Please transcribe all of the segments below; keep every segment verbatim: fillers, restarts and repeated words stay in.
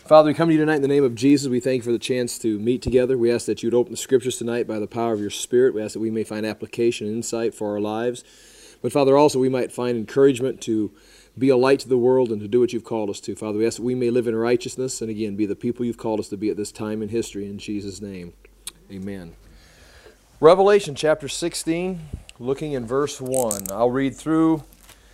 Father, we come to you tonight in the name of Jesus. We thank you for the chance to meet together. We ask that you would open the Scriptures tonight by the power of your Spirit. We ask that we may find application and insight for our lives. But Father, also we might find encouragement to be a light to the world and to do what you've called us to. Father, we ask that we may live in righteousness and again be the people you've called us to be at this time in history. In Jesus' name, amen. Revelation chapter sixteen, looking in verse one. I'll read through...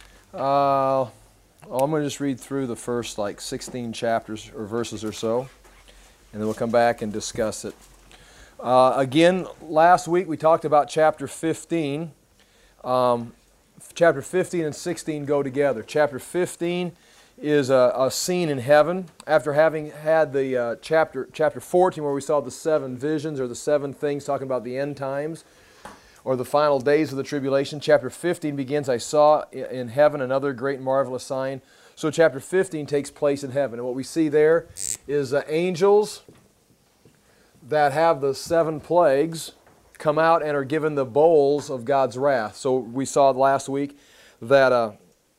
Uh, Oh, I'm going to just read through the first like sixteen chapters or verses or so, and then we'll come back and discuss it. Uh, again, last week we talked about chapter fifteen. Um, chapter fifteen and sixteen go together. Chapter fifteen is a, a scene in heaven. After having had the uh, chapter chapter fourteen where we saw the seven visions or the seven things talking about the end times, or the final days of the tribulation. Chapter fifteen begins, I saw in heaven another great and marvelous sign. So chapter fifteen takes place in heaven. And what we see there is uh, angels that have the seven plagues come out and are given the bowls of God's wrath. So we saw last week that uh,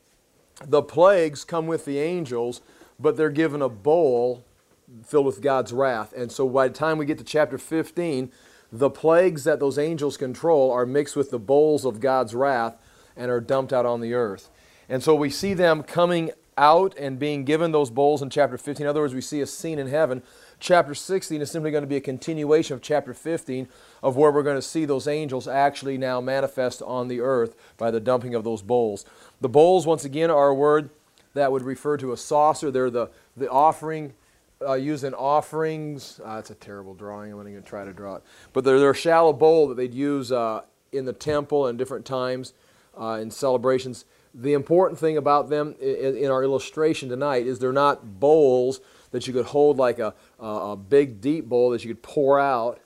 the plagues come with the angels, but they're given a bowl filled with God's wrath. And so by the time we get to chapter fifteen, the plagues that those angels control are mixed with the bowls of God's wrath and are dumped out on the earth. And so we see them coming out and being given those bowls in chapter fifteen. In other words, we see a scene in heaven. Chapter sixteen is simply going to be a continuation of chapter fifteen, of where we're going to see those angels actually now manifest on the earth by the dumping of those bowls. The bowls, once again, are a word that would refer to a saucer. They're the, the offering Uh, used in offerings. Uh, it's a terrible drawing. I'm not going to try to draw it. But they're, they're a shallow bowl that they'd use uh, in the temple and different times uh, in celebrations. The important thing about them in, in our illustration tonight is they're not bowls that you could hold like a, a, a big deep bowl that you could pour out.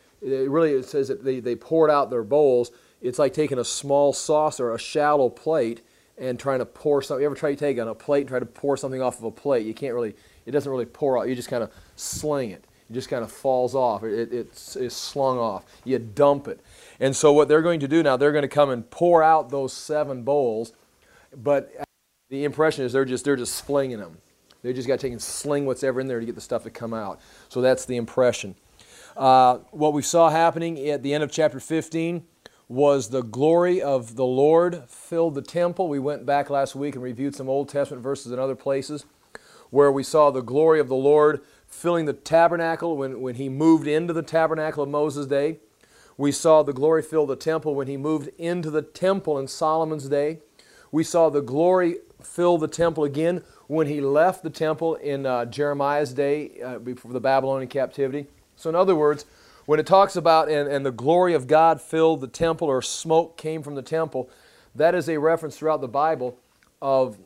It really it says that they, they poured out their bowls. It's like taking a small saucer, a shallow plate, and trying to pour something. You ever try to take on a plate and try to pour something off of a plate? You can't really, it doesn't really pour out. You just kind of sling it. It just kind of falls off. It, it, it's, it's slung off. You dump it. And so what they're going to do now, they're going to come and pour out those seven bowls, but the impression is they're just, they're just slinging them. They just got to take and sling what's ever in there to get the stuff to come out. So that's the impression. Uh, what we saw happening at the end of chapter fifteen was the glory of the Lord filled the temple. We went back last week and reviewed some Old Testament verses in other places where we saw the glory of the Lord filling the tabernacle when, when he moved into the tabernacle of Moses' day. We saw the glory fill the temple when he moved into the temple in Solomon's day. We saw the glory fill the temple again when he left the temple in uh, Jeremiah's day uh, before the Babylonian captivity. So in other words, when it talks about, and, and the glory of God filled the temple, or smoke came from the temple, that is a reference throughout the Bible of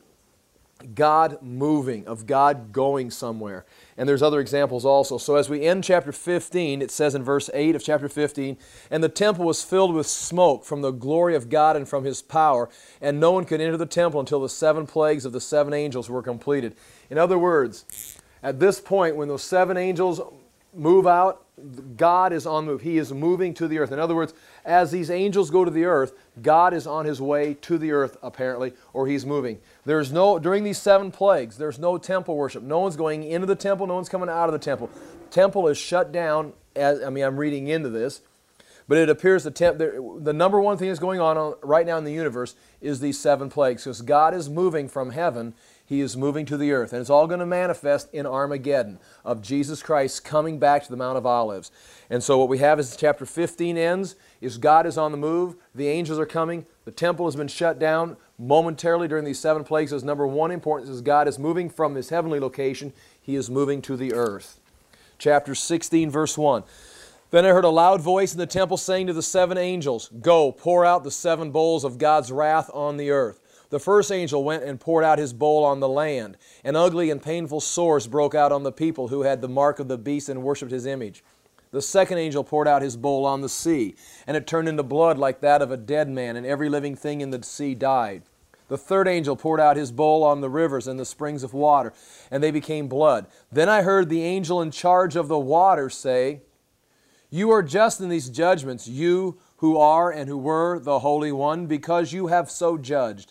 God moving, of God going somewhere. And there's other examples also. So as we end chapter fifteen, it says in verse eight of chapter fifteen, "And the temple was filled with smoke from the glory of God and from His power, and no one could enter the temple until the seven plagues of the seven angels were completed." In other words, at this point, when those seven angels move out, God is on the move. He is moving to the earth. In other words, as these angels go to the earth, God is on His way to the earth, apparently, or He's moving. There's no, during these seven plagues, there's no temple worship. No one's going into the temple, no one's coming out of the temple. Temple is shut down, as, I mean, I'm reading into this, but it appears the, temp, the, the number one thing that's going on right now in the universe is these seven plagues, because God is moving from heaven. He is moving to the earth, and it's all going to manifest in Armageddon of Jesus Christ coming back to the Mount of Olives. And so what we have as chapter fifteen ends is God is on the move, the angels are coming, the temple has been shut down momentarily during these seven plagues. As number one importance is God is moving from His heavenly location, He is moving to the earth. Chapter sixteen, verse one. "Then I heard a loud voice in the temple saying to the seven angels, 'Go, pour out the seven bowls of God's wrath on the earth.' The first angel went and poured out his bowl on the land, and ugly and painful sores broke out on the people who had the mark of the beast and worshipped his image. The second angel poured out his bowl on the sea, and it turned into blood like that of a dead man, and every living thing in the sea died. The third angel poured out his bowl on the rivers and the springs of water, and they became blood. Then I heard the angel in charge of the water say, 'You are just in these judgments, you who are and who were the Holy One, because you have so judged.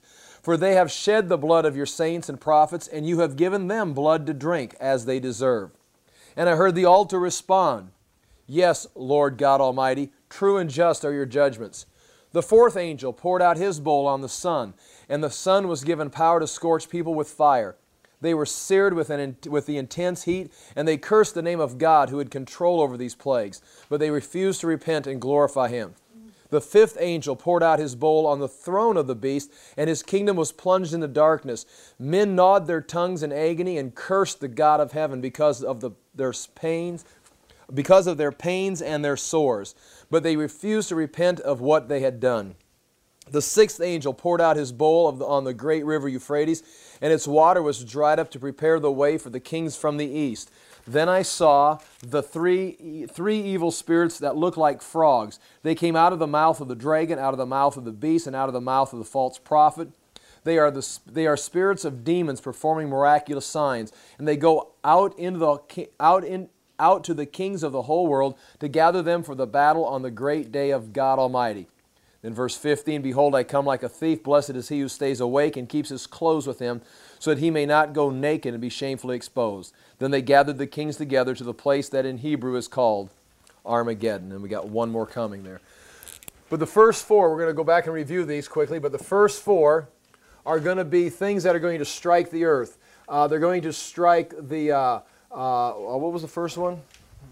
For they have shed the blood of your saints and prophets, and you have given them blood to drink, as they deserve. And I heard the altar respond, Yes, Lord God Almighty, true and just are your judgments. The fourth angel poured out his bowl on the sun, and the sun was given power to scorch people with fire. They were seared with, an, with the intense heat, and they cursed the name of God who had control over these plagues, but they refused to repent and glorify Him. The fifth angel poured out his bowl on the throne of the beast, and his kingdom was plunged into darkness. Men gnawed their tongues in agony and cursed the God of heaven because of the, their pains, because of their pains and their sores. But they refused to repent of what they had done. The sixth angel poured out his bowl of the, on the great river Euphrates, and its water was dried up to prepare the way for the kings from the east. Then I saw the three, three evil spirits that looked like frogs. They came out of the mouth of the dragon, out of the mouth of the beast, and out of the mouth of the false prophet. They are, the, they are spirits of demons performing miraculous signs, and they go out, into the, out, in, out to the kings of the whole world to gather them for the battle on the great day of God Almighty. Then verse fifteen, Behold, I come like a thief. Blessed is he who stays awake and keeps his clothes with him, so that he may not go naked and be shamefully exposed. Then they gathered the kings together to the place that in Hebrew is called Armageddon. And we got one more coming there. But the first four, we're going to go back and review these quickly, but the first four are going to be things that are going to strike the earth. Uh, they're going to strike the, uh, uh, what was the first one?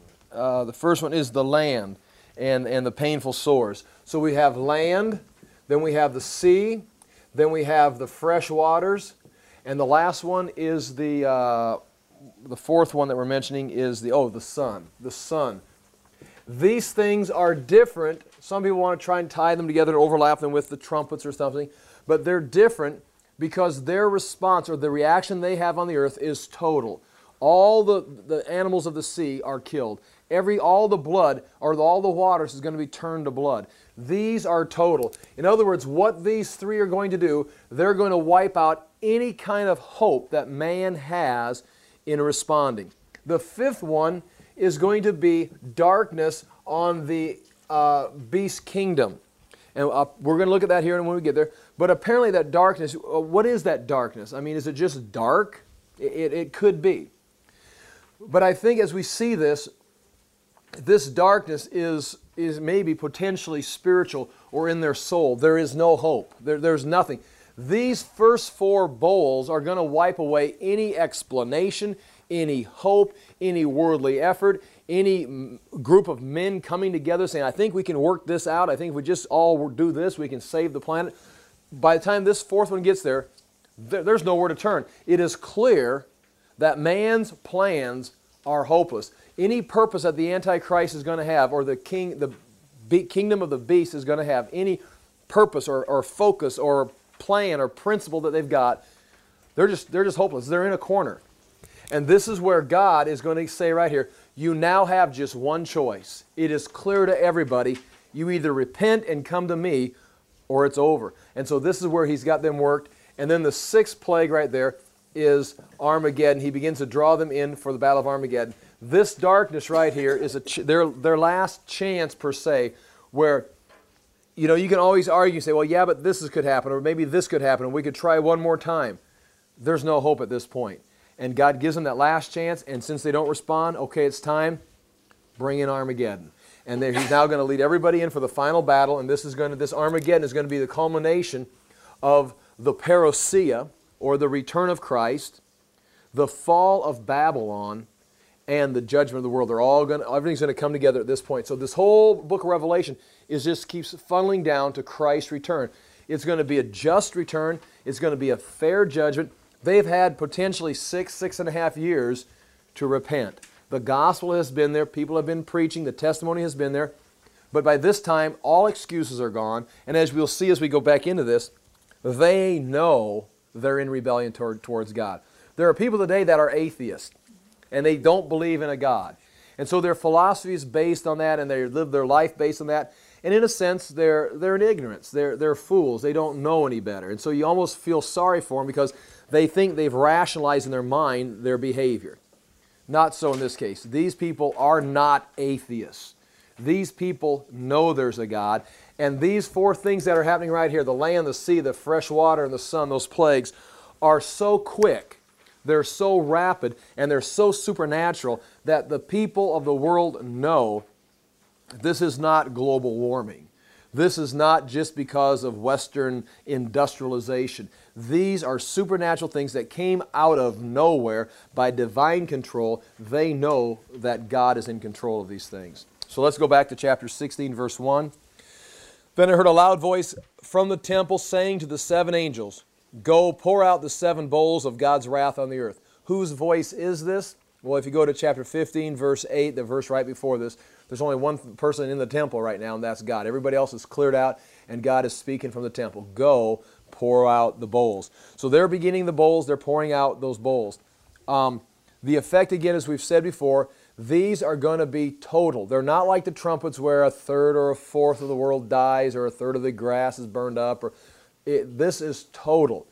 Uh, the first one is the land and, and the painful sores. So we have land, then we have the sea, then we have the fresh waters, and the last one is the, uh, the fourth one that we're mentioning is the, oh, the sun, the sun. These things are different. Some people want to try and tie them together and overlap them with the trumpets or something, but they're different because their response or the reaction they have on the earth is total. All the, the animals of the sea are killed. Every, all the blood or all the waters is going to be turned to blood. These are total. In other words, what these three are going to do, they're going to wipe out any kind of hope that man has in responding. The fifth one is going to be darkness on the uh, beast kingdom. And uh, we're going to look at that here when we get there. But apparently that darkness, uh, what is that darkness? I mean, is it just dark? It, it, it could be. But I think as we see this, this darkness is, is maybe potentially spiritual or in their soul. There is no hope. There, there's nothing. These first four bowls are going to wipe away any explanation, any hope, any worldly effort, any group of men coming together saying, I think we can work this out. I think if we just all do this, we can save the planet. By the time this fourth one gets there, there there's nowhere to turn. It is clear that man's plans are hopeless. Any purpose that the Antichrist is going to have, or the king, the be kingdom of the beast is going to have, any purpose or, or focus or plan or principle that they've got, they're just, they're just hopeless. They're in a corner. And this is where God is going to say right here, you now have just one choice. It is clear to everybody. You either repent and come to me, or it's over. And so this is where He's got them worked. And then the sixth plague right there is Armageddon. He begins to draw them in for the Battle of Armageddon. This darkness right here is a ch their, their last chance, per se, where, you know, you can always argue and say, well, yeah, but this is, could happen, or maybe this could happen, and we could try one more time. There's no hope at this point. And God gives them that last chance, and since they don't respond, okay, it's time, bring in Armageddon. And then He's now going to lead everybody in for the final battle, and this is going to, this Armageddon is going to be the culmination of the parousia, or the return of Christ, the fall of Babylon, and the judgment of the world. They're all going to, everything's going to come together at this point. So this whole book of Revelation is just keeps funneling down to Christ's return. It's going to be a just return. It's going to be a fair judgment. They've had potentially six, six and a half years to repent. The gospel has been there. People have been preaching. The testimony has been there. But by this time, all excuses are gone. And as we'll see as we go back into this, they know they're in rebellion toward, towards God. There are people today that are atheists, and they don't believe in a God. And so their philosophy is based on that, and they live their life based on that. And in a sense, they're, they're in ignorance. They're, they're fools. They don't know any better. And so you almost feel sorry for them because they think they've rationalized in their mind their behavior. Not so in this case. These people are not atheists. These people know there's a God. And these four things that are happening right here, the land, the sea, the fresh water, and the sun, those plagues, are so quick, they're so rapid, and they're so supernatural that the people of the world know this is not global warming. This is not just because of Western industrialization. These are supernatural things that came out of nowhere by divine control. They know that God is in control of these things. So let's go back to chapter sixteen, verse one. Then I heard a loud voice from the temple saying to the seven angels, "Go, pour out the seven bowls of God's wrath on the earth." Whose voice is this? Well, if you go to chapter fifteen, verse eight, the verse right before this, there's only one person in the temple right now, and that's God. Everybody else is cleared out, and God is speaking from the temple. Go, pour out the bowls. So they're beginning the bowls. They're pouring out those bowls. Um, the effect, again, as we've said before, these are going to be total. They're not like the trumpets where a third or a fourth of the world dies or a third of the grass is burned up. Or it, this is total.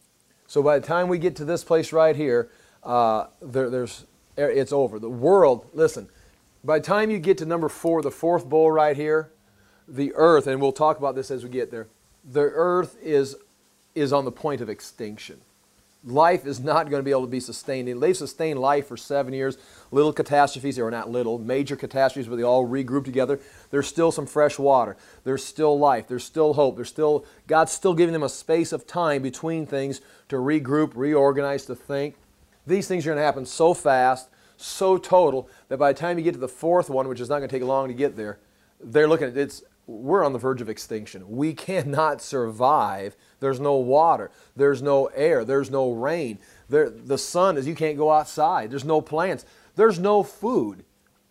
So by the time we get to this place right here, uh, there, there's it's over. The world, listen, by the time you get to number four, the fourth bowl right here, the earth, and we'll talk about this as we get there, the earth is, is on the point of extinction. Life is not going to be able to be sustained. They've sustained life for seven years. Little catastrophes, or not little, major catastrophes, but they all regroup together. There's still some fresh water. There's still life. There's still hope. There's still, God's still giving them a space of time between things to regroup, reorganize, to think. These things are going to happen so fast, so total, that by the time you get to the fourth one, which is not going to take long to get there, they're looking at it's. We're on the verge of extinction. We cannot survive. There's no water. There's no air. There's no rain. There, the sun is, you can't go outside. There's no plants. There's no food.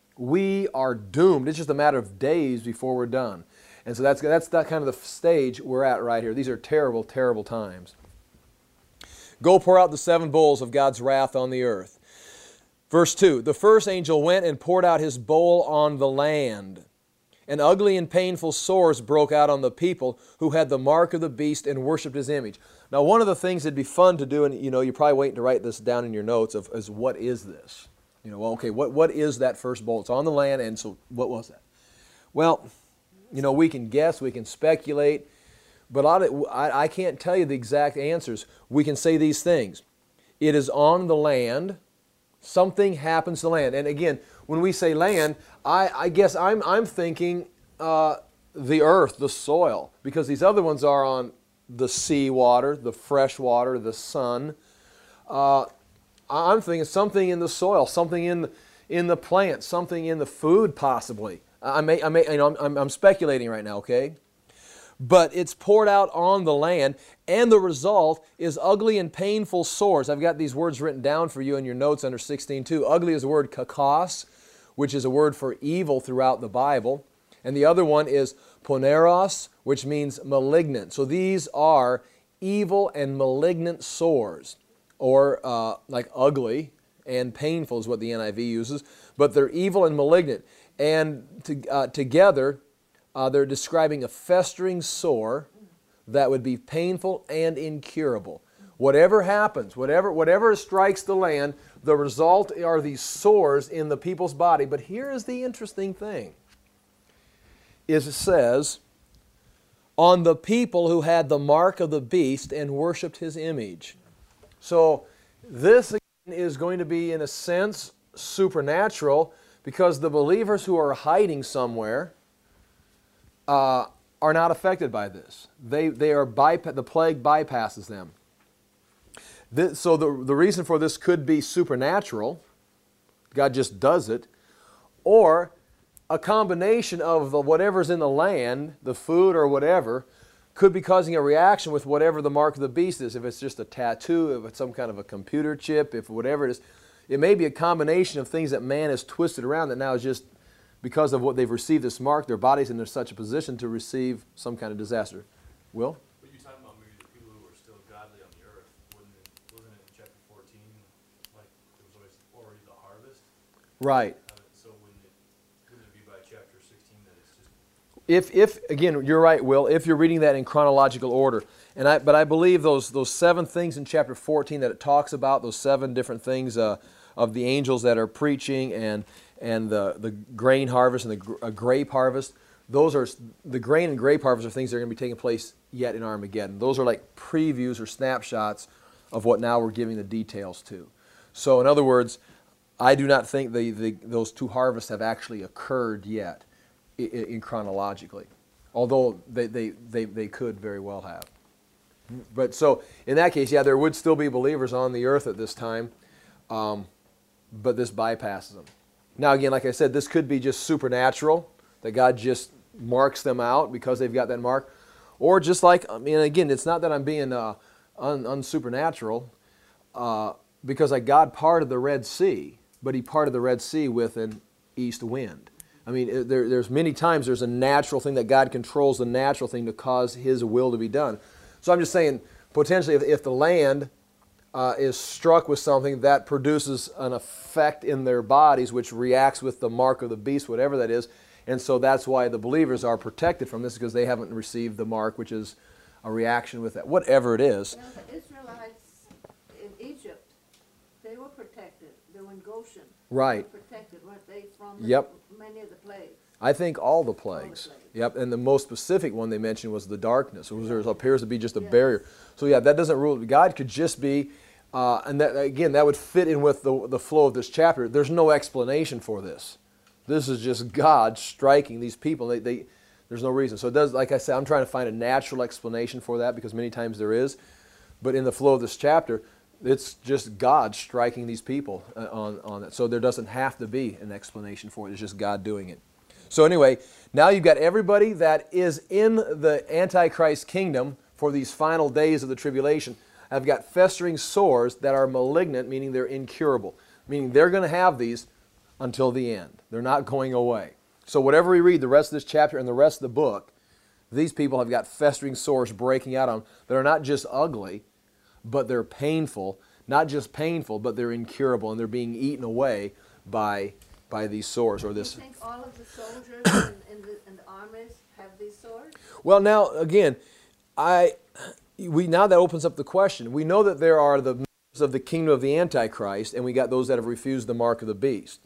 We are doomed. It's just a matter of days before we're done. And so that's, that's that kind of the stage we're at right here. These are terrible, terrible times. Go pour out the seven bowls of God's wrath on the earth. Verse two, the first angel went and poured out his bowl on the land. And ugly and painful sores broke out on the people who had the mark of the beast and worshipped his image. Now, one of the things that'd be fun to do, and you know, you're probably waiting to write this down in your notes, of is what is this? You know, well, okay, what, what is that first bowl? It's on the land, and so what was that? Well, you know, we can guess, we can speculate, but I, I can't tell you the exact answers. We can say these things. It is on the land. Something happens to the land. And again, when we say land, I, I guess I'm, I'm thinking uh, the earth, the soil, because these other ones are on the sea water, the fresh water, the sun. Uh, I'm thinking something in the soil, something in the, in the plant, something in the food possibly. I may, I may, you know, I'm, I'm speculating right now, okay? But it's poured out on the land, and the result is ugly and painful sores. I've got these words written down for you in your notes under sixteen two. Ugly is the word kakos, which is a word for evil throughout the Bible. And the other one is poneros, which means malignant. So these are evil and malignant sores, or uh, like ugly and painful is what the N I V uses. But they're evil and malignant. And to, uh, together, Uh, they're describing a festering sore that would be painful and incurable. Whatever happens, whatever, whatever strikes the land, the result are these sores in the people's body. But here is the interesting thing, is it says, on the people who had the mark of the beast and worshipped his image. So this again is going to be, in a sense, supernatural, because the believers who are hiding somewhere Uh, are not affected by this. They, they are bypa- the plague bypasses them. This, so the, the reason for this could be supernatural. God just does it. Or a combination of the, whatever's in the land, the food or whatever, could be causing a reaction with whatever the mark of the beast is. If it's just a tattoo, if it's some kind of a computer chip, if whatever it is. It may be a combination of things that man has twisted around that now is just, because of what they've received this mark, their bodies in such a position to receive some kind of disaster. Will? But you're talking about maybe the people who are still godly on the earth. Wasn't it, wasn't it in chapter fourteen, like there was always already the harvest? Right. So wouldn't it, wouldn't it be by chapter sixteen that it's just... If, if again, you're right, Will, if you're reading that in chronological order. And I, but I believe those, those seven things in chapter fourteen that it talks about, those seven different things uh, of the angels that are preaching and, and the, the grain harvest and the gr- uh, grape harvest, those are, the grain and grape harvest are things that are going to be taking place yet in Armageddon. Those are like previews or snapshots of what now we're giving the details to. So in other words, I do not think the, the, those two harvests have actually occurred yet in, in chronologically, although they, they, they, they could very well have. But so in that case, yeah, there would still be believers on the earth at this time, um, but this bypasses them. Now again, like I said, this could be just supernatural, that God just marks them out because they've got that mark. Or just like, I mean, again, it's not that I'm being uh, un, unsupernatural, uh, because like God parted the Red Sea, but He parted the Red Sea with an east wind. I mean, there, there's many times there's a natural thing that God controls the natural thing to cause His will to be done. So I'm just saying, potentially, if, if the land uh, is struck with something that produces an effect in their bodies, which reacts with the mark of the beast, whatever that is, and so that's why the believers are protected from this, because they haven't received the mark, which is a reaction with that, whatever it is. You know, the Israelites in Egypt, they were protected. They were in Goshen. Right. They were protected, weren't they, from the, Yep. many of the plagues? I think all the plagues. All the plagues. Yep, and the most specific one they mentioned was the darkness. It was, there appears to be just a Yes. barrier. So yeah, that doesn't rule. God could just be, uh, and that again, that would fit in with the, the flow of this chapter. There's no explanation for this. This is just God striking these people. They, they, there's no reason. So it does, like I said, I'm trying to find a natural explanation for that, because many times there is. But in the flow of this chapter, it's just God striking these people uh, on, on it. So there doesn't have to be an explanation for it. It's just God doing it. So anyway, now you've got everybody that is in the Antichrist kingdom for these final days of the tribulation have got festering sores that are malignant, meaning they're incurable, meaning they're going to have these until the end. They're not going away. So whatever we read, the rest of this chapter and the rest of the book, these people have got festering sores breaking out on them that are not just ugly, but they're painful. Not just painful, but they're incurable, and they're being eaten away by, by these sores or this. Do you think all of the soldiers in, in, the, in the armies have these sores? Well, now again, I we now that opens up the question. We know that there are the members of the kingdom of the Antichrist, and we got those that have refused the mark of the beast.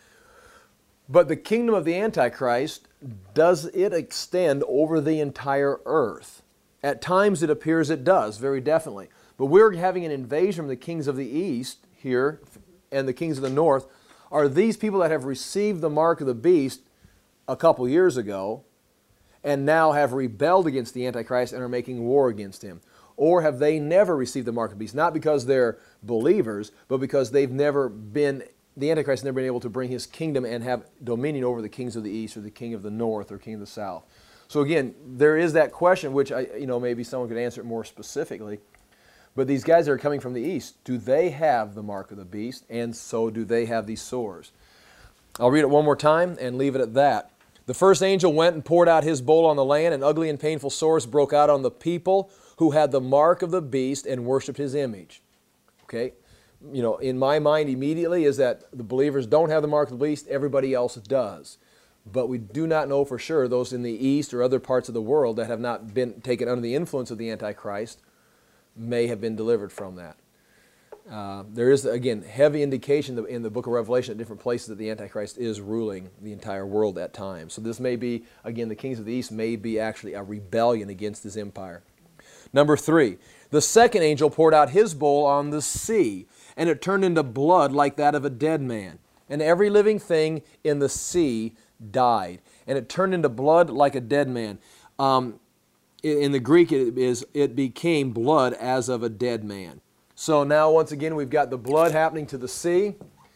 But the kingdom of the Antichrist, does it extend over the entire earth? At times it appears it does, very definitely. But we're having an invasion from the kings of the east here and the kings of the north. Are these people that have received the mark of the beast a couple years ago and now have rebelled against the Antichrist and are making war against him? Or have they never received the mark of the beast? Not because they're believers, but because they've never been, the Antichrist has never been able to bring his kingdom and have dominion over the kings of the east or the king of the north or king of the south. So again, there is that question, which I, you know, maybe someone could answer it more specifically. But these guys that are coming from the east, do they have the mark of the beast? And so do they have these sores? I'll read it one more time and leave it at that. The first angel went and poured out his bowl on the land, and ugly and painful sores broke out on the people who had the mark of the beast and worshipped his image. Okay? You know, in my mind immediately is that the believers don't have the mark of the beast, everybody else does. But we do not know for sure those in the east or other parts of the world that have not been taken under the influence of the Antichrist may have been delivered from that. Uh, there is, again, heavy indication in the book of Revelation at different places that the Antichrist is ruling the entire world at times. So this may be, again, the kings of the east may be actually a rebellion against his empire. Number three, the second angel poured out his bowl on the sea, and it turned into blood like that of a dead man. And every living thing in the sea died. And it turned into blood like a dead man. Um, in the Greek, it is it became blood as of a dead man. So now, once again, we've got the blood happening to the sea.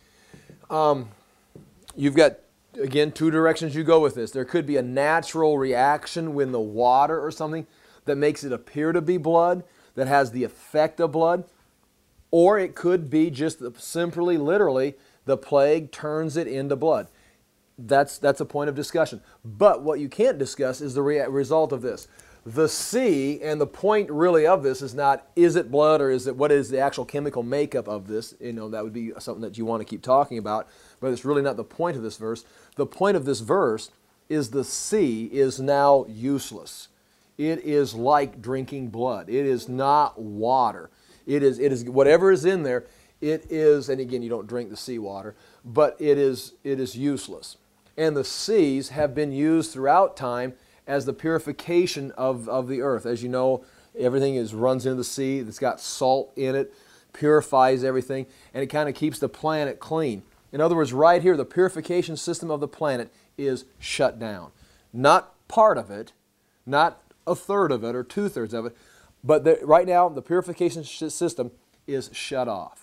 Um, you've got, again, two directions you go with this. There could be a natural reaction when the water or something that makes it appear to be blood, that has the effect of blood. Or it could be just simply, literally, the plague turns it into blood. That's, that's a point of discussion. But what you can't discuss is the re- result of this. The sea, and the point really of this is not, is it blood or is it, what is the actual chemical makeup of this? You know, that would be something that you want to keep talking about, but it's really not the point of this verse. The point of this verse is the sea is now useless. It is like drinking blood. It is not water. It is, it is whatever is in there, it is, and again, you don't drink the seawater, but it is, it is useless. And the seas have been used throughout time as the purification of, of the earth. As you know, everything is runs into the sea. It's got salt in it, purifies everything, and it kind of keeps the planet clean. In other words, right here, the purification system of the planet is shut down. Not part of it, not a third of it or two-thirds of it, but the, right now the purification system is shut off.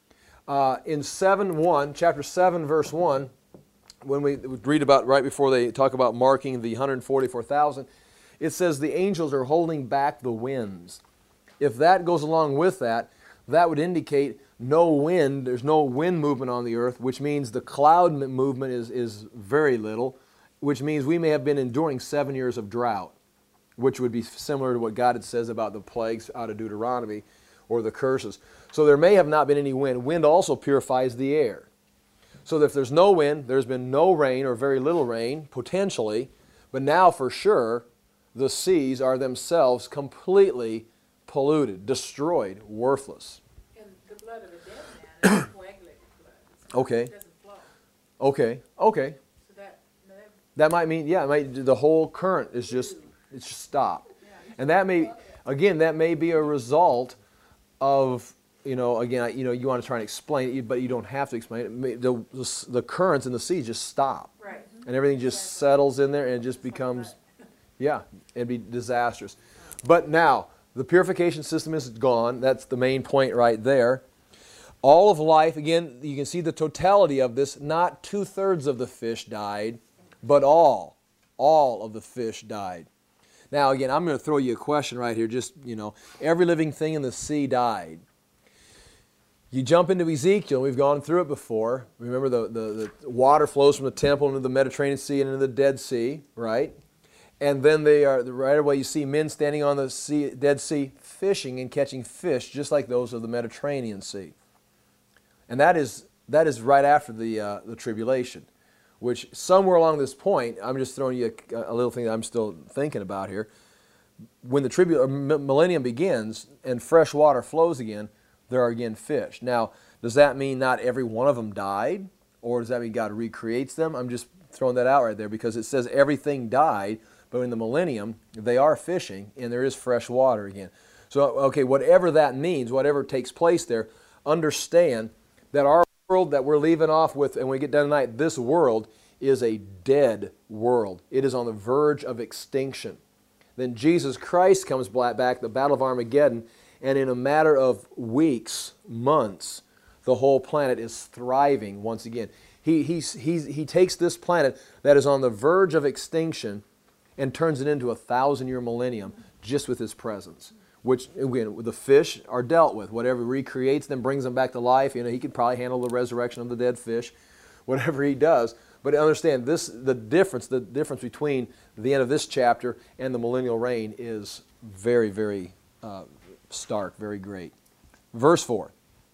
Uh, in seven one, chapter seven, verse one, when we read about, right before they talk about marking the one hundred forty-four thousand, it says the angels are holding back the winds. If that goes along with that, that would indicate no wind, there's no wind movement on the earth, which means the cloud movement is, is very little, which means we may have been enduring seven years of drought, which would be similar to what God had says about the plagues out of Deuteronomy, or the curses. So there may have not been any wind. Wind also purifies the air. So if there's no wind, there's been no rain or very little rain, potentially, but now for sure, the seas are themselves completely polluted, destroyed, worthless. And the blood of a dead man is coagulated blood. So Okay. it doesn't flow. Okay, okay. So that, that That might mean, yeah, it might, the whole current is just, it's just stopped. And that may, again, that may be a result of, you know, again, you know, you want to try and explain it, but you don't have to explain it. May- The, the, the currents in the sea just stop. right. And everything just settles in there and it just becomes, yeah, it'd be disastrous. But now, the purification system is gone. That's the main point right there. All of life, again, you can see the totality of this. Not two-thirds of the fish died, but all, all of the fish died. Now, again, I'm going to throw you a question right here. Just, you know, every living thing in the sea died. You jump into Ezekiel, we've gone through it before. Remember the, the, the water flows from the temple into the Mediterranean Sea and into the Dead Sea, right? And then they are, right away you see men standing on the sea, Dead Sea fishing and catching fish just like those of the Mediterranean Sea. And that is, that is right after the, uh, the tribulation, which somewhere along this point, I'm just throwing you a, a little thing that I'm still thinking about here. When the tribu- or millennium begins and fresh water flows again, there are again fish. Now, does that mean not every one of them died? Or does that mean God recreates them? I'm just throwing that out right there because it says everything died, but in the millennium, they are fishing and there is fresh water again. So, okay, whatever that means, whatever takes place there, understand that our world that we're leaving off with, and when we get done tonight, this world is a dead world. It is on the verge of extinction. Then Jesus Christ comes back, the Battle of Armageddon, and in a matter of weeks, months, the whole planet is thriving once again. He, he's, he's, he takes this planet that is on the verge of extinction and turns it into a thousand-year millennium just with His presence. Which, again, the fish are dealt with. Whatever recreates them, brings them back to life. You know, He could probably handle the resurrection of the dead fish, whatever He does. But understand, this the difference, the difference between the end of this chapter and the millennial reign is very, very uh, stark, very great. Verse four.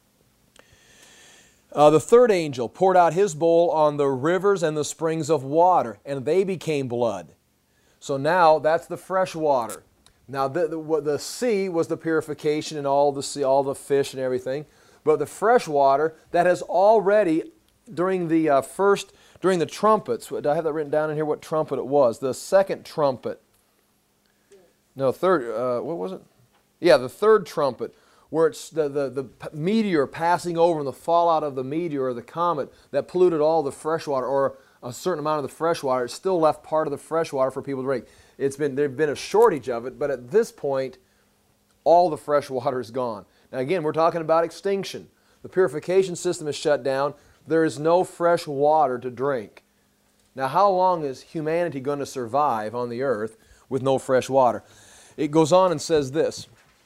Uh, the third angel poured out his bowl on the rivers and the springs of water, and they became blood. So now that's the fresh water. Now the, the, the sea was the purification and all the sea, all the fish and everything, but the fresh water that has already during the uh, first during the trumpets. Do I have that written down in here? What trumpet it was? The second trumpet. No, third. Uh, what was it? Yeah, the third trumpet, where it's the, the, the meteor passing over and the fallout of the meteor or the comet that polluted all the fresh water, or a certain amount of the fresh water. It still left part of the fresh water for people to drink. It's been, there's been a shortage of it, but at this point, all the fresh water is gone. Now again, we're talking about extinction. The purification system is shut down. There is no fresh water to drink. Now how long is humanity going to survive on the earth with no fresh water? It goes on and says this.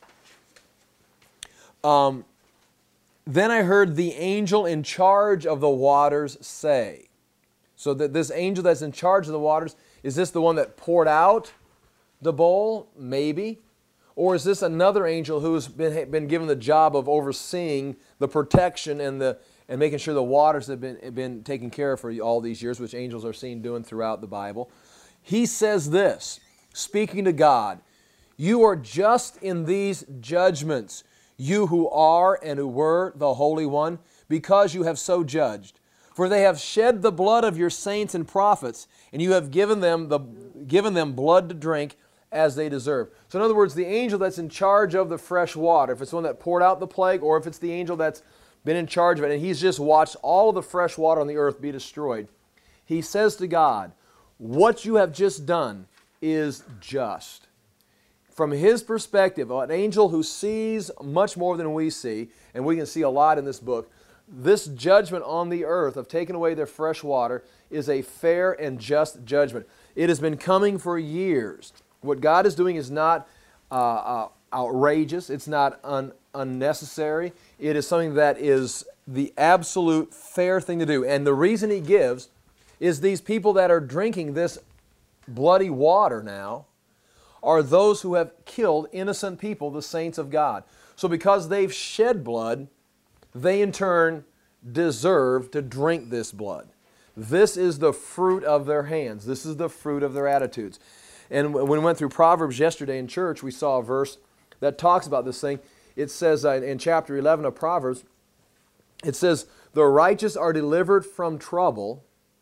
Um, then I heard the angel in charge of the waters say. So that this angel that's in charge of the waters, is this the one that poured out the bowl? Maybe. Or is this another angel who's been, been given the job of overseeing the protection and the and making sure the waters have been, have been taken care of for all these years, which angels are seen doing throughout the Bible? he says this, speaking to God, "You are just in these judgments, you who are and who were the Holy One, because you have so judged. For they have shed the blood of your saints and prophets, and you have given them, the, given them blood to drink as they deserve." So in other words, the angel that's in charge of the fresh water, if it's the one that poured out the plague, or if it's the angel that's been in charge of it, and he's just watched all of the fresh water on the earth be destroyed, he says to God, "What you have just done is just." From his perspective, an angel who sees much more than we see, and we can see a lot in this book, this judgment on the earth of taking away their fresh water is a fair and just judgment. It has been coming for years. What God is doing is not uh, uh, outrageous. It's not un unnecessary. It is something that is the absolute fair thing to do. And the reason he gives is these people that are drinking this bloody water now are those who have killed innocent people, the saints of God. So because they've shed blood, they in turn deserve to drink this blood. This is the fruit of their hands. This is the fruit of their attitudes. And when we went through Proverbs yesterday in church, we saw a verse that talks about this thing. It says uh, in chapter eleven of Proverbs, it says, "The righteous are delivered from trouble,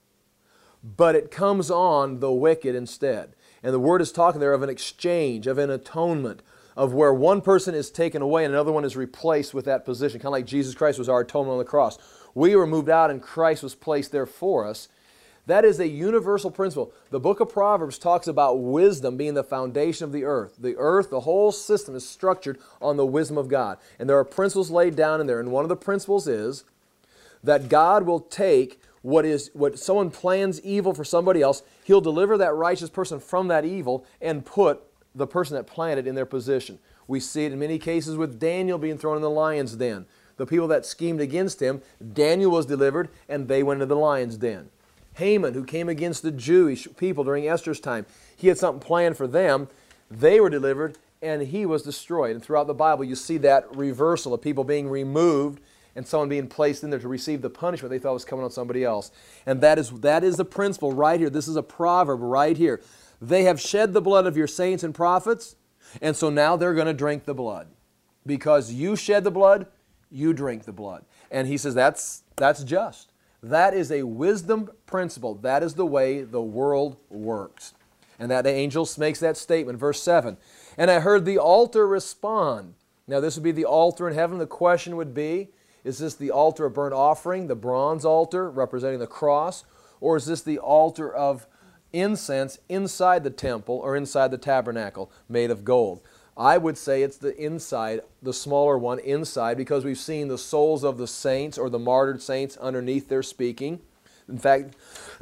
but it comes on the wicked instead." And the word is talking there of an exchange, of an atonement, of where one person is taken away and another one is replaced with that position, kind of like Jesus Christ was our atonement on the cross. We were moved out and Christ was placed there for us. That is a universal principle. The book of Proverbs talks about wisdom being the foundation of the earth. The earth, the whole system is structured on the wisdom of God. And there are principles laid down in there. And one of the principles is that God will take what is what someone plans evil for somebody else, He'll deliver that righteous person from that evil and put the person that planned it in their position. We see it in many cases with Daniel being thrown in the lion's den. The people that schemed against him, Daniel was delivered and they went into the lion's den. Haman, who came against the Jewish people during Esther's time, he had something planned for them. They were delivered and he was destroyed. And throughout the Bible you see that reversal of people being removed and someone being placed in there to receive the punishment they thought was coming on somebody else. And that is, that is the principle right here. This is a proverb right here. They have shed the blood of your saints and prophets, and so now they're going to drink the blood. Because you shed the blood, you drink the blood. And he says that's, that's just. That is a wisdom principle. That is the way the world works. And that angel makes that statement, verse seven. "And I heard the altar respond." Now this would be the altar in heaven. The question would be, is this the altar of burnt offering, the bronze altar representing the cross, or is this the altar of incense inside the temple or inside the tabernacle made of gold? I would say it's the inside, the smaller one inside, because we've seen the souls of the saints or the martyred saints underneath there speaking. In fact,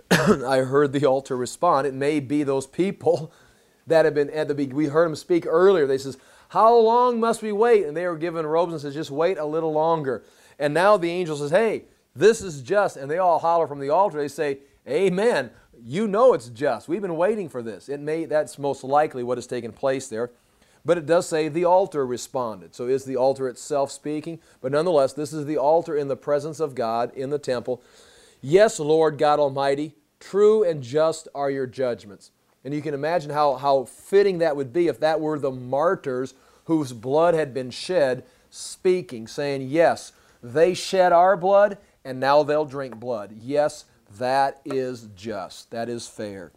I heard the altar respond. It may be those people that have been at the beginning. We heard them speak earlier. They says, "How long must we wait?" And they were given robes and says, "Just wait a little longer." And now the angel says, "Hey, this is just." And they all holler from the altar. They say, "Amen. You know it's just. We've been waiting for this." It may, that's most likely what has taken place there. But it does say the altar responded. So is the altar itself speaking? But nonetheless, this is the altar in the presence of God in the temple. "Yes, Lord God Almighty, true and just are your judgments." And you can imagine how, how fitting that would be if that were the martyrs whose blood had been shed speaking, saying, yes, they shed our blood and now they'll drink blood. Yes, that is just. That is fair.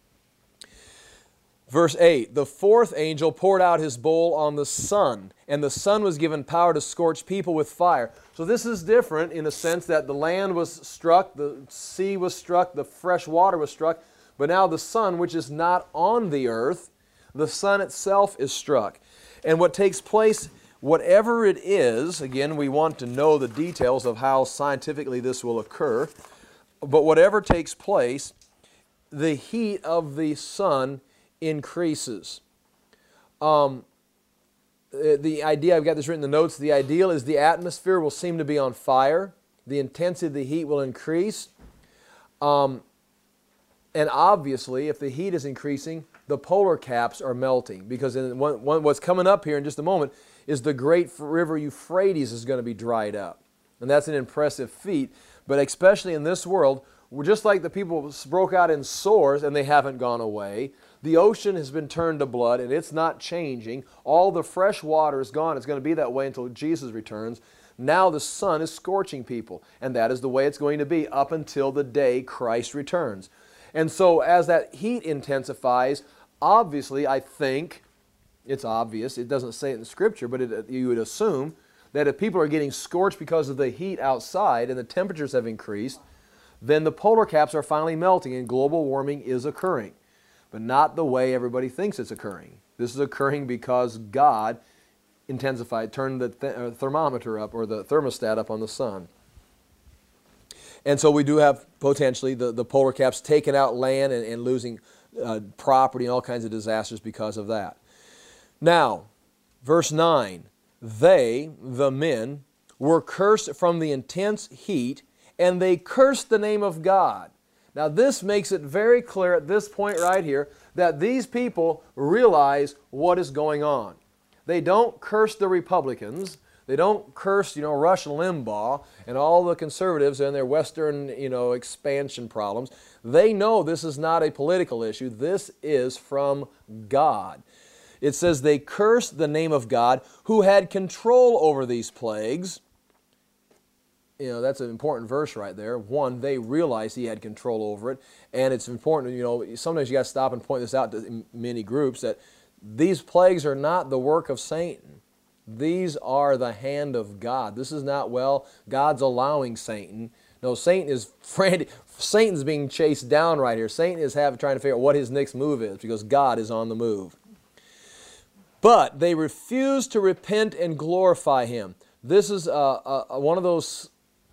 Verse eight, "The fourth angel poured out his bowl on the sun, and the sun was given power to scorch people with fire." So this is different in the sense that the land was struck, the sea was struck, the fresh water was struck, but now the sun, which is not on the earth, the sun itself is struck. And what takes place, whatever it is, again, we want to know the details of how scientifically this will occur, but whatever takes place, the heat of the sun increases. Um, the idea, I've got this written in the notes, the ideal is the atmosphere will seem to be on fire. The intensity of the heat will increase. Um, and obviously, if the heat is increasing, the polar caps are melting. Because in one, one, what's coming up here in just a moment is the great river Euphrates is going to be dried up. And that's an impressive feat. But especially in this world, just like the people broke out in sores and they haven't gone away, the ocean has been turned to blood and it's not changing. All the fresh water is gone. It's going to be that way until Jesus returns. Now the sun is scorching people, and that is the way it's going to be up until the day Christ returns. And so as that heat intensifies, obviously I think, it's obvious, it doesn't say it in Scripture, but it, you would assume that if people are getting scorched because of the heat outside and the temperatures have increased, then the polar caps are finally melting and global warming is occurring. But not the way everybody thinks it's occurring. This is occurring because God intensified, turned the th uh, thermometer up, or the thermostat up on the sun. And so we do have potentially the, the polar caps taking out land and, and losing uh, property and all kinds of disasters because of that. Now, verse nine, they, the men, were cursed from the intense heat, and they cursed the name of God. Now this makes it very clear at this point right here that these people realize what is going on. They don't curse the Republicans. They don't curse, you know, Rush Limbaugh and all the conservatives and their Western, you know, expansion problems. They know this is not a political issue. This is from God. It says they cursed the name of God who had control over these plagues. You know, that's an important verse right there. One, they realized He had control over it. And it's important, you know, sometimes you got to stop and point this out to many groups, that these plagues are not the work of Satan. These are the hand of God. This is not, well, God's allowing Satan. No, Satan is frantic. Satan's being chased down right here. Satan is have, trying to figure out what his next move is, because God is on the move. But they refuse to repent and glorify Him. This is uh, uh, one of those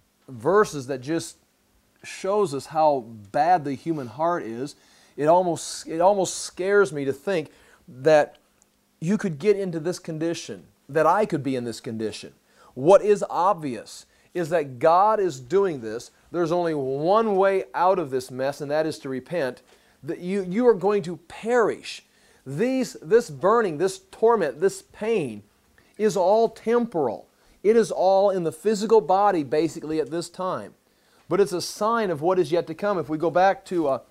verses that just shows us how bad the human heart is. It almost, it almost scares me to think that you could get into this condition, that I could be in this condition. What is obvious is that God is doing this. There's only one way out of this mess, and that is to repent. That you, you are going to perish. These, this burning, this torment, this pain is all temporal. It is all in the physical body basically at this time. But it's a sign of what is yet to come. If we go back to uh,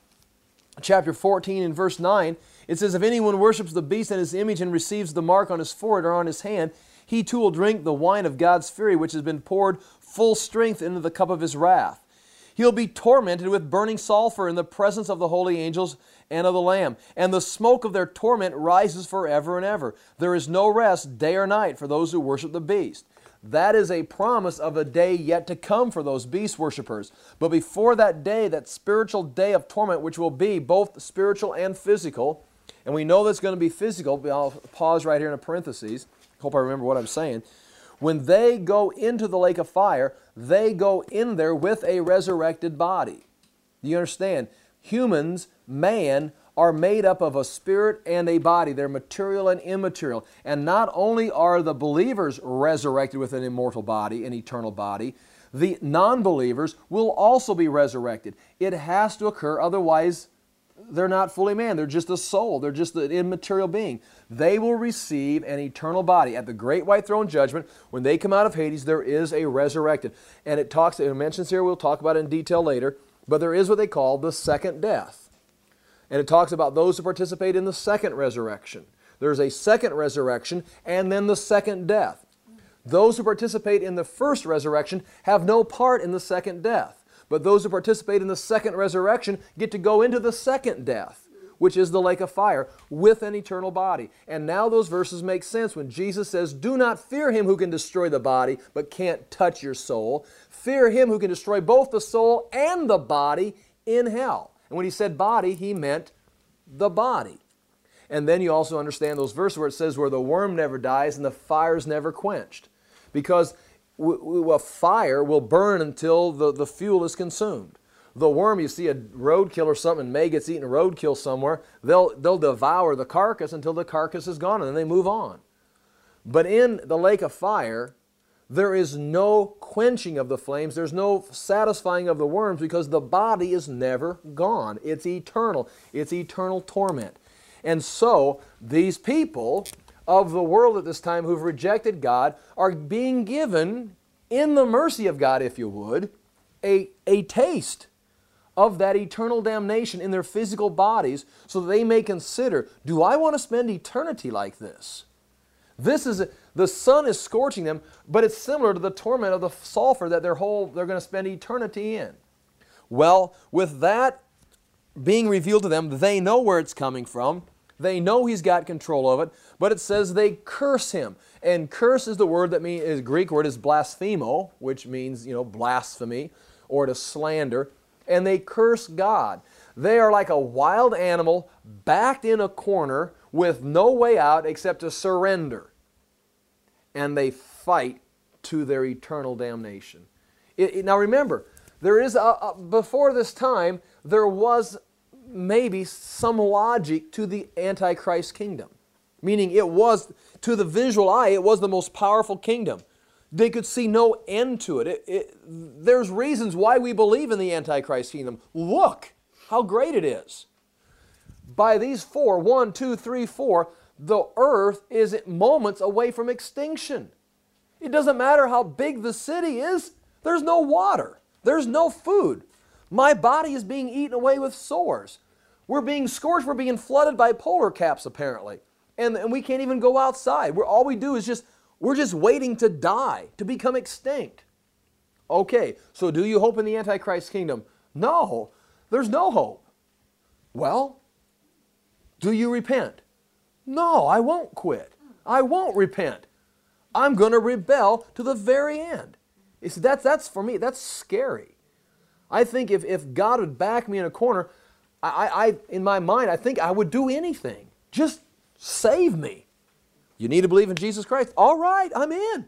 chapter fourteen and verse nine, it says, if anyone worships the beast and his image and receives the mark on his forehead or on his hand, he too will drink the wine of God's fury, which has been poured full strength into the cup of His wrath. He'll be tormented with burning sulfur in the presence of the holy angels and of the Lamb. And the smoke of their torment rises forever and ever. There is no rest day or night for those who worship the beast. That is a promise of a day yet to come for those beast worshipers. But before that day, that spiritual day of torment, which will be both spiritual and physical, and we know that's going to be physical, but I'll pause right here in a parenthesis. Hope I remember what I'm saying. When they go into the lake of fire, they go in there with a resurrected body. Do you understand? Humans, man, are made up of a spirit and a body. They're material and immaterial. And not only are the believers resurrected with an immortal body, an eternal body, the non-believers will also be resurrected. It has to occur, otherwise they're not fully man. They're just a soul. They're just an immaterial being. They will receive an eternal body. At the great white throne judgment, when they come out of Hades, there is a resurrected. And it talks, it mentions here, we'll talk about it in detail later, but there is what they call the second death. And it talks about those who participate in the second resurrection. There's a second resurrection and then the second death. Those who participate in the first resurrection have no part in the second death. But those who participate in the second resurrection get to go into the second death, which is the lake of fire, with an eternal body. And now those verses make sense when Jesus says, do not fear him who can destroy the body, but can't touch your soul. Fear him who can destroy both the soul and the body in hell. And when he said body, he meant the body. And then you also understand those verses where it says where the worm never dies and the fire's never quenched. Because a fire will burn until the, the fuel is consumed. The worm, you see a roadkill or something, May gets eaten a roadkill somewhere, they'll, they'll devour the carcass until the carcass is gone and then they move on. But in the lake of fire, there is no quenching of the flames, there's no satisfying of the worms because the body is never gone. It's eternal. It's eternal torment. And so these people of the world at this time who've rejected God are being given, in the mercy of God, if you would, a, a taste of that eternal damnation in their physical bodies so that they may consider, do I want to spend eternity like this? This is, the sun is scorching them, but it's similar to the torment of the sulfur that their whole, they're going to spend eternity in. Well, with that being revealed to them, they know where it's coming from. They know He's got control of it, but it says they curse Him. And curse is the word that means, is Greek word is blasphemo, which means, you know, blasphemy or to slander. And they curse God. They are like a wild animal backed in a corner with no way out except to surrender. And they fight to their eternal damnation. It, it, now remember, there is a, a, before this time, there was maybe some logic to the Antichrist kingdom. Meaning it was, to the visual eye, it was the most powerful kingdom. They could see no end to it. It, it. There's reasons why we believe in the Antichrist kingdom. Look how great it is. By these four, one, two, three, four, the earth is at moments away from extinction. It doesn't matter how big the city is. There's no water. There's no food. My body is being eaten away with sores. We're being scorched. We're being flooded by polar caps, apparently. And, and we can't even go outside. We're, all we do is just, we're just waiting to die, to become extinct. Okay, so do you hope in the Antichrist kingdom? No, there's no hope. Well, do you repent? No, I won't quit. I won't repent. I'm going to rebel to the very end. You see, that's, that's for me, that's scary. I think if, if God would back me in a corner, I, I, in my mind, I think I would do anything. Just save me. You need to believe in Jesus Christ? All right, I'm in.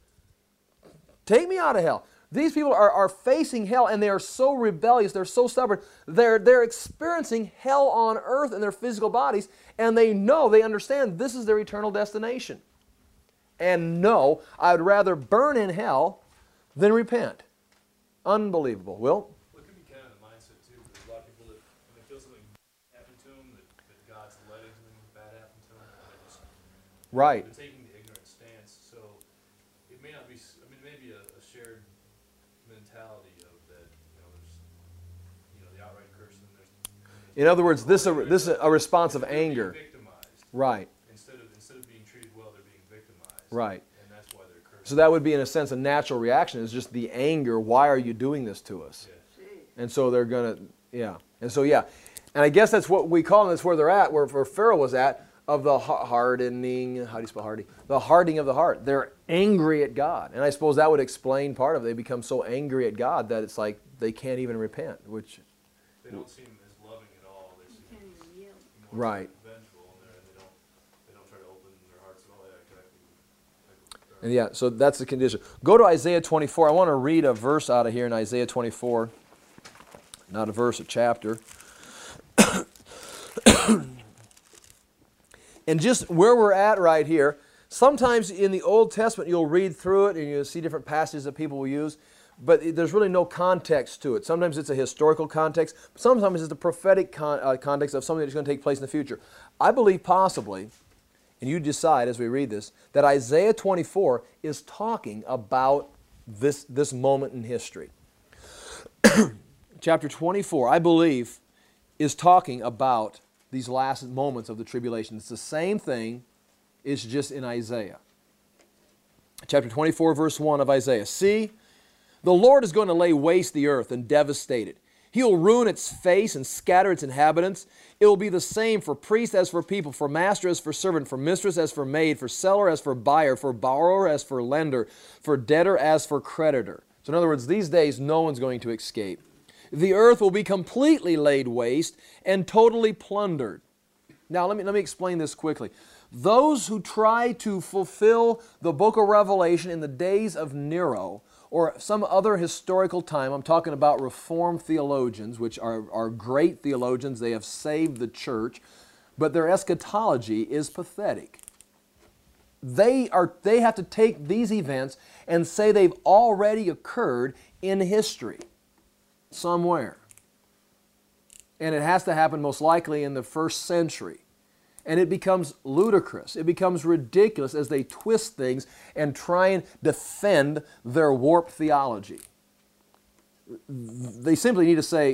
Take me out of hell. These people are, are facing hell, and they are so rebellious, they're so stubborn, they're, they're experiencing hell on earth in their physical bodies, and they know, they understand this is their eternal destination. And no, I would rather burn in hell than repent. Unbelievable. Will? Well, it could be kind of the mindset too. There's a lot of people that when they feel something happen to them, that, that God's letting something bad happen to them, and they're just Right. they're taking the ignorant stance. So it may not be. s- I mean, maybe a, a shared mentality of that. You know, there's you know the outright cursing. There's, In other words, this, a, this is a response of they're being anger. victimized. Right, Instead of instead of being treated well, they're being victimized. right. And that's why they're cursing. So that would be, in a sense, a natural reaction. Is just the anger. Why are you doing this to us? Yeah. Gee. And so they're going to, yeah. And so, yeah. And I guess that's what we call them. That's where they're at, where, where Pharaoh was at, of the ha- hardening, how do you spell hardening? The hardening of the heart. They're angry at God. And I suppose that would explain part of it. They become so angry at God that it's like they can't even repent, which, They don't seem as loving at all. They seem Can't even yield. more Right. vengeful, and they're- they don't they don't try to open their hearts at all. Yeah, exactly. and yeah, so that's the condition. Go to Isaiah twenty-four. I want to read a verse out of here in Isaiah twenty-four. Not a verse, a chapter. And just where we're at right here, sometimes in the Old Testament you'll read through it and you'll see different passages that people will use, but there's really no context to it. Sometimes it's a historical context, sometimes it's a prophetic con- uh, context of something that's going to take place in the future. I believe possibly, and you decide as we read this, that Isaiah twenty-four is talking about this, this moment in history. Chapter twenty-four, I believe, is talking about these last moments of the tribulation. It's the same thing, it's just in Isaiah. Chapter twenty-four, verse one of Isaiah. See, the Lord is going to lay waste the earth and devastate it. He will ruin its face and scatter its inhabitants. It will be the same for priest as for people, for master as for servant, for mistress as for maid, for seller as for buyer, for borrower as for lender, for debtor as for creditor. So in other words, these days no one's going to escape. The earth will be completely laid waste and totally plundered. Now let me, let me explain this quickly. Those who try to fulfill the book of Revelation in the days of Nero or some other historical time, I'm talking about Reformed theologians, which are, are great theologians, they have saved the church, but their eschatology is pathetic. They, are, they have to take these events and say they've already occurred in history somewhere. And it has to happen most likely in the first century. And it becomes ludicrous. It becomes ridiculous as they twist things and try and defend their warped theology. They simply need to say,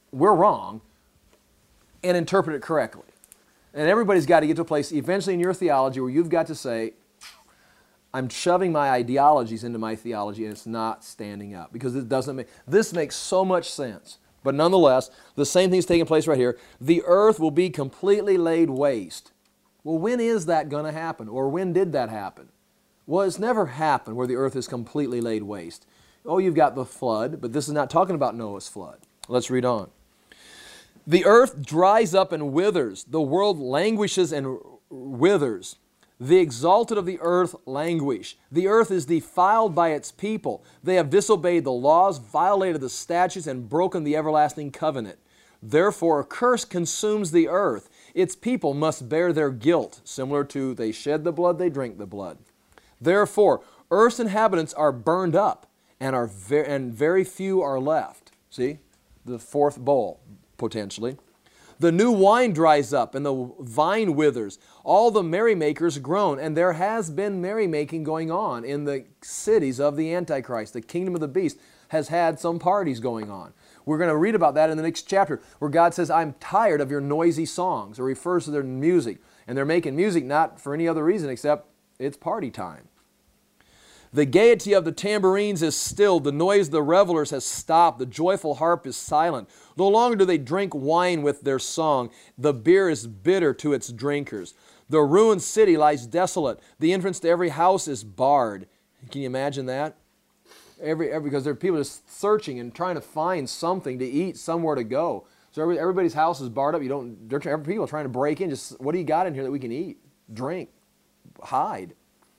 we're wrong and interpret it correctly. And everybody's got to get to a place eventually in your theology where you've got to say, I'm shoving my ideologies into my theology and it's not standing up because it doesn't make, this makes so much sense. But nonetheless, the same thing is taking place right here. The earth will be completely laid waste. Well, when is that going to happen? Or when did that happen? Well, it's never happened where the earth is completely laid waste. Oh, you've got the flood, but this is not talking about Noah's flood. Let's read on. The earth dries up and withers. The world languishes and withers. The exalted of the earth languish. The earth is defiled by its people. They have disobeyed the laws, violated the statutes, and broken the everlasting covenant. Therefore, a curse consumes the earth. Its people must bear their guilt, similar to they shed the blood, they drink the blood. Therefore, earth's inhabitants are burned up, and, are ver- and very few are left. See? The fourth bowl, potentially. The new wine dries up, and the vine withers. All the merrymakers groan, and there has been merrymaking going on in the cities of the Antichrist. The kingdom of the beast has had some parties going on. We're going to read about that in the next chapter, where God says, I'm tired of your noisy songs, or refers to their music. And they're making music not for any other reason except it's party time. The gaiety of the tambourines is stilled. The noise of the revelers has stopped. The joyful harp is silent. No longer do they drink wine with their song. The beer is bitter to its drinkers. The ruined city lies desolate. The entrance to every house is barred. Can you imagine that? Every, every because there are people just searching and trying to find something to eat, somewhere to go. So every, everybody's house is barred up. You don't. There are people trying to break in. Just what do you got in here that we can eat, drink, hide?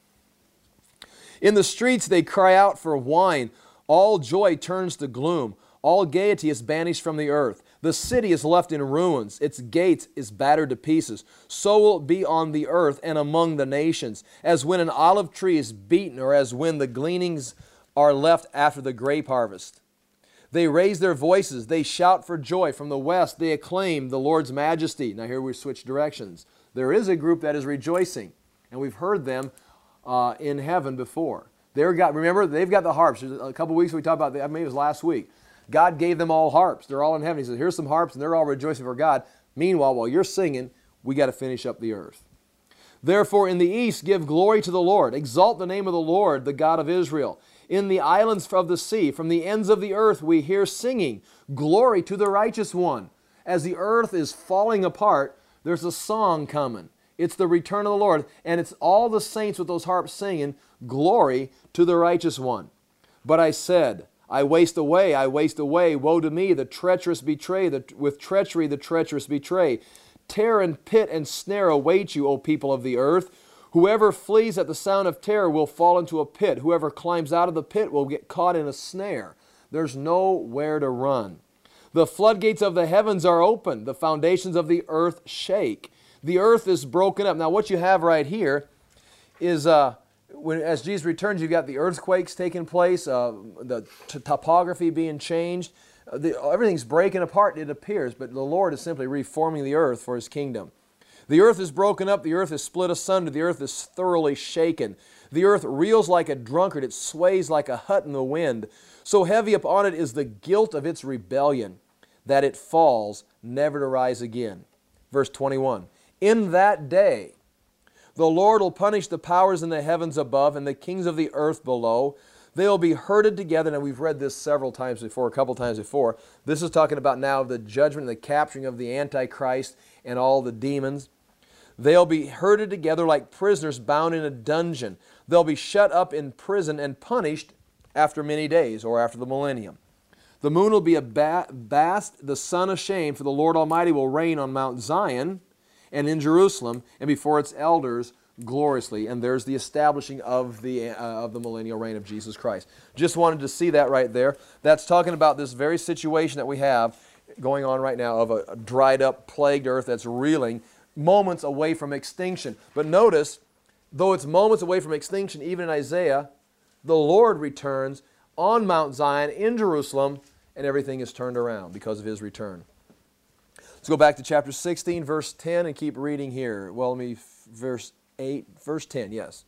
In the streets they cry out for wine. All joy turns to gloom. All gaiety is banished from the earth. The city is left in ruins. Its gate is battered to pieces. So will it be on the earth and among the nations, as when an olive tree is beaten, or as when the gleanings are left after the grape harvest. They raise their voices. They shout for joy. From the west they acclaim the Lord's majesty. Now here we switch directions. There is a group that is rejoicing, and we've heard them Uh, in heaven before. They're got, remember, they've got the harps. A couple weeks we talked about, I mean it was last week. God gave them all harps. They're all in heaven. He says, here's some harps, and they're all rejoicing for God. Meanwhile, while you're singing, we got to finish up the earth. Therefore, in the east, give glory to the Lord. Exalt the name of the Lord, the God of Israel. In the islands of the sea, from the ends of the earth, we hear singing, glory to the righteous one. As the earth is falling apart, there's a song coming. It's the return of the Lord, and it's all the saints with those harps singing, glory to the righteous one. But I said, I waste away, I waste away, woe to me, the treacherous betray, the, with treachery the treacherous betray. Terror and pit and snare await you, O people of the earth. Whoever flees at the sound of terror will fall into a pit. Whoever climbs out of the pit will get caught in a snare. There's nowhere to run. The floodgates of the heavens are open, the foundations of the earth shake. The earth is broken up. Now what you have right here is, uh, when, as Jesus returns, you've got the earthquakes taking place, uh, the t- topography being changed. Uh, the, everything's breaking apart, it appears, but the Lord is simply reforming the earth for His kingdom. The earth is broken up, the earth is split asunder, the earth is thoroughly shaken. The earth reels like a drunkard, it sways like a hut in the wind. So heavy upon it is the guilt of its rebellion, that it falls, never to rise again. Verse twenty-one. In that day, the Lord will punish the powers in the heavens above and the kings of the earth below. They will be herded together. And we've read this several times before, a couple times before. This is talking about now the judgment and the capturing of the Antichrist and all the demons. They'll be herded together like prisoners bound in a dungeon. They'll be shut up in prison and punished after many days, or after the millennium. The moon will be abashed, the sun ashamed, for the Lord Almighty will reign on Mount Zion and in Jerusalem, and before its elders gloriously. And there's the establishing of the, uh, of the millennial reign of Jesus Christ. Just wanted to see that right there. That's talking about this very situation that we have going on right now of a dried up, plagued earth that's reeling, moments away from extinction. But notice, though it's moments away from extinction, even in Isaiah, the Lord returns on Mount Zion in Jerusalem, and everything is turned around because of His return. Let's go back to chapter sixteen, verse ten, and keep reading here. Well, let me, verse eight, verse ten, yes.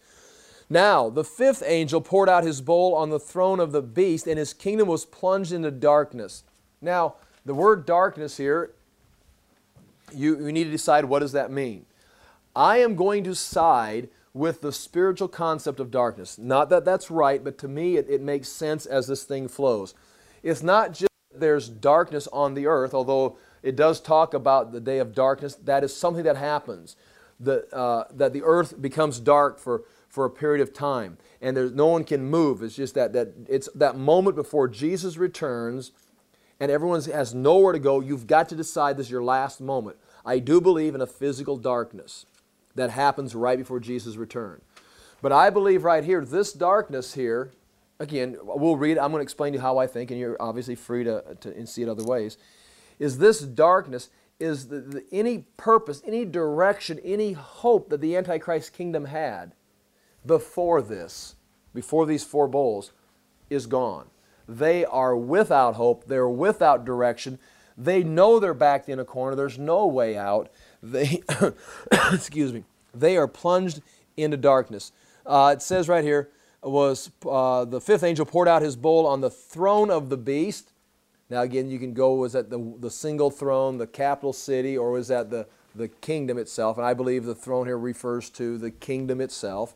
Now, the fifth angel poured out his bowl on the throne of the beast, and his kingdom was plunged into darkness. Now, The word darkness here, you, you need to decide what does that mean. I am going to side with the spiritual concept of darkness. Not that that's right, but to me it, it makes sense as this thing flows. It's not just that there's darkness on the earth, although it does talk about the day of darkness. That is something that happens, the, uh, that the earth becomes dark for, for a period of time, and there's, no one can move. It's just that, that it's that moment before Jesus returns, and everyone has nowhere to go. You've got to decide this is your last moment. I do believe in a physical darkness that happens right before Jesus' return. But I believe right here, this darkness here, again, we'll read it. I'm going to explain to you how I think, and you're obviously free to, to see it other ways, is this darkness is the, the, any purpose, any direction, any hope that the Antichrist kingdom had before this, before these four bowls, is gone. They are without hope. They're without direction. They know they're backed in a corner. There's no way out. They, excuse me, they are plunged into darkness. Uh, it says right here, was uh, the fifth angel poured out his bowl on the throne of the beast. Now again, you can go, was that the, the single throne, the capital city, or was that the, the kingdom itself? And I believe the throne here refers to the kingdom itself.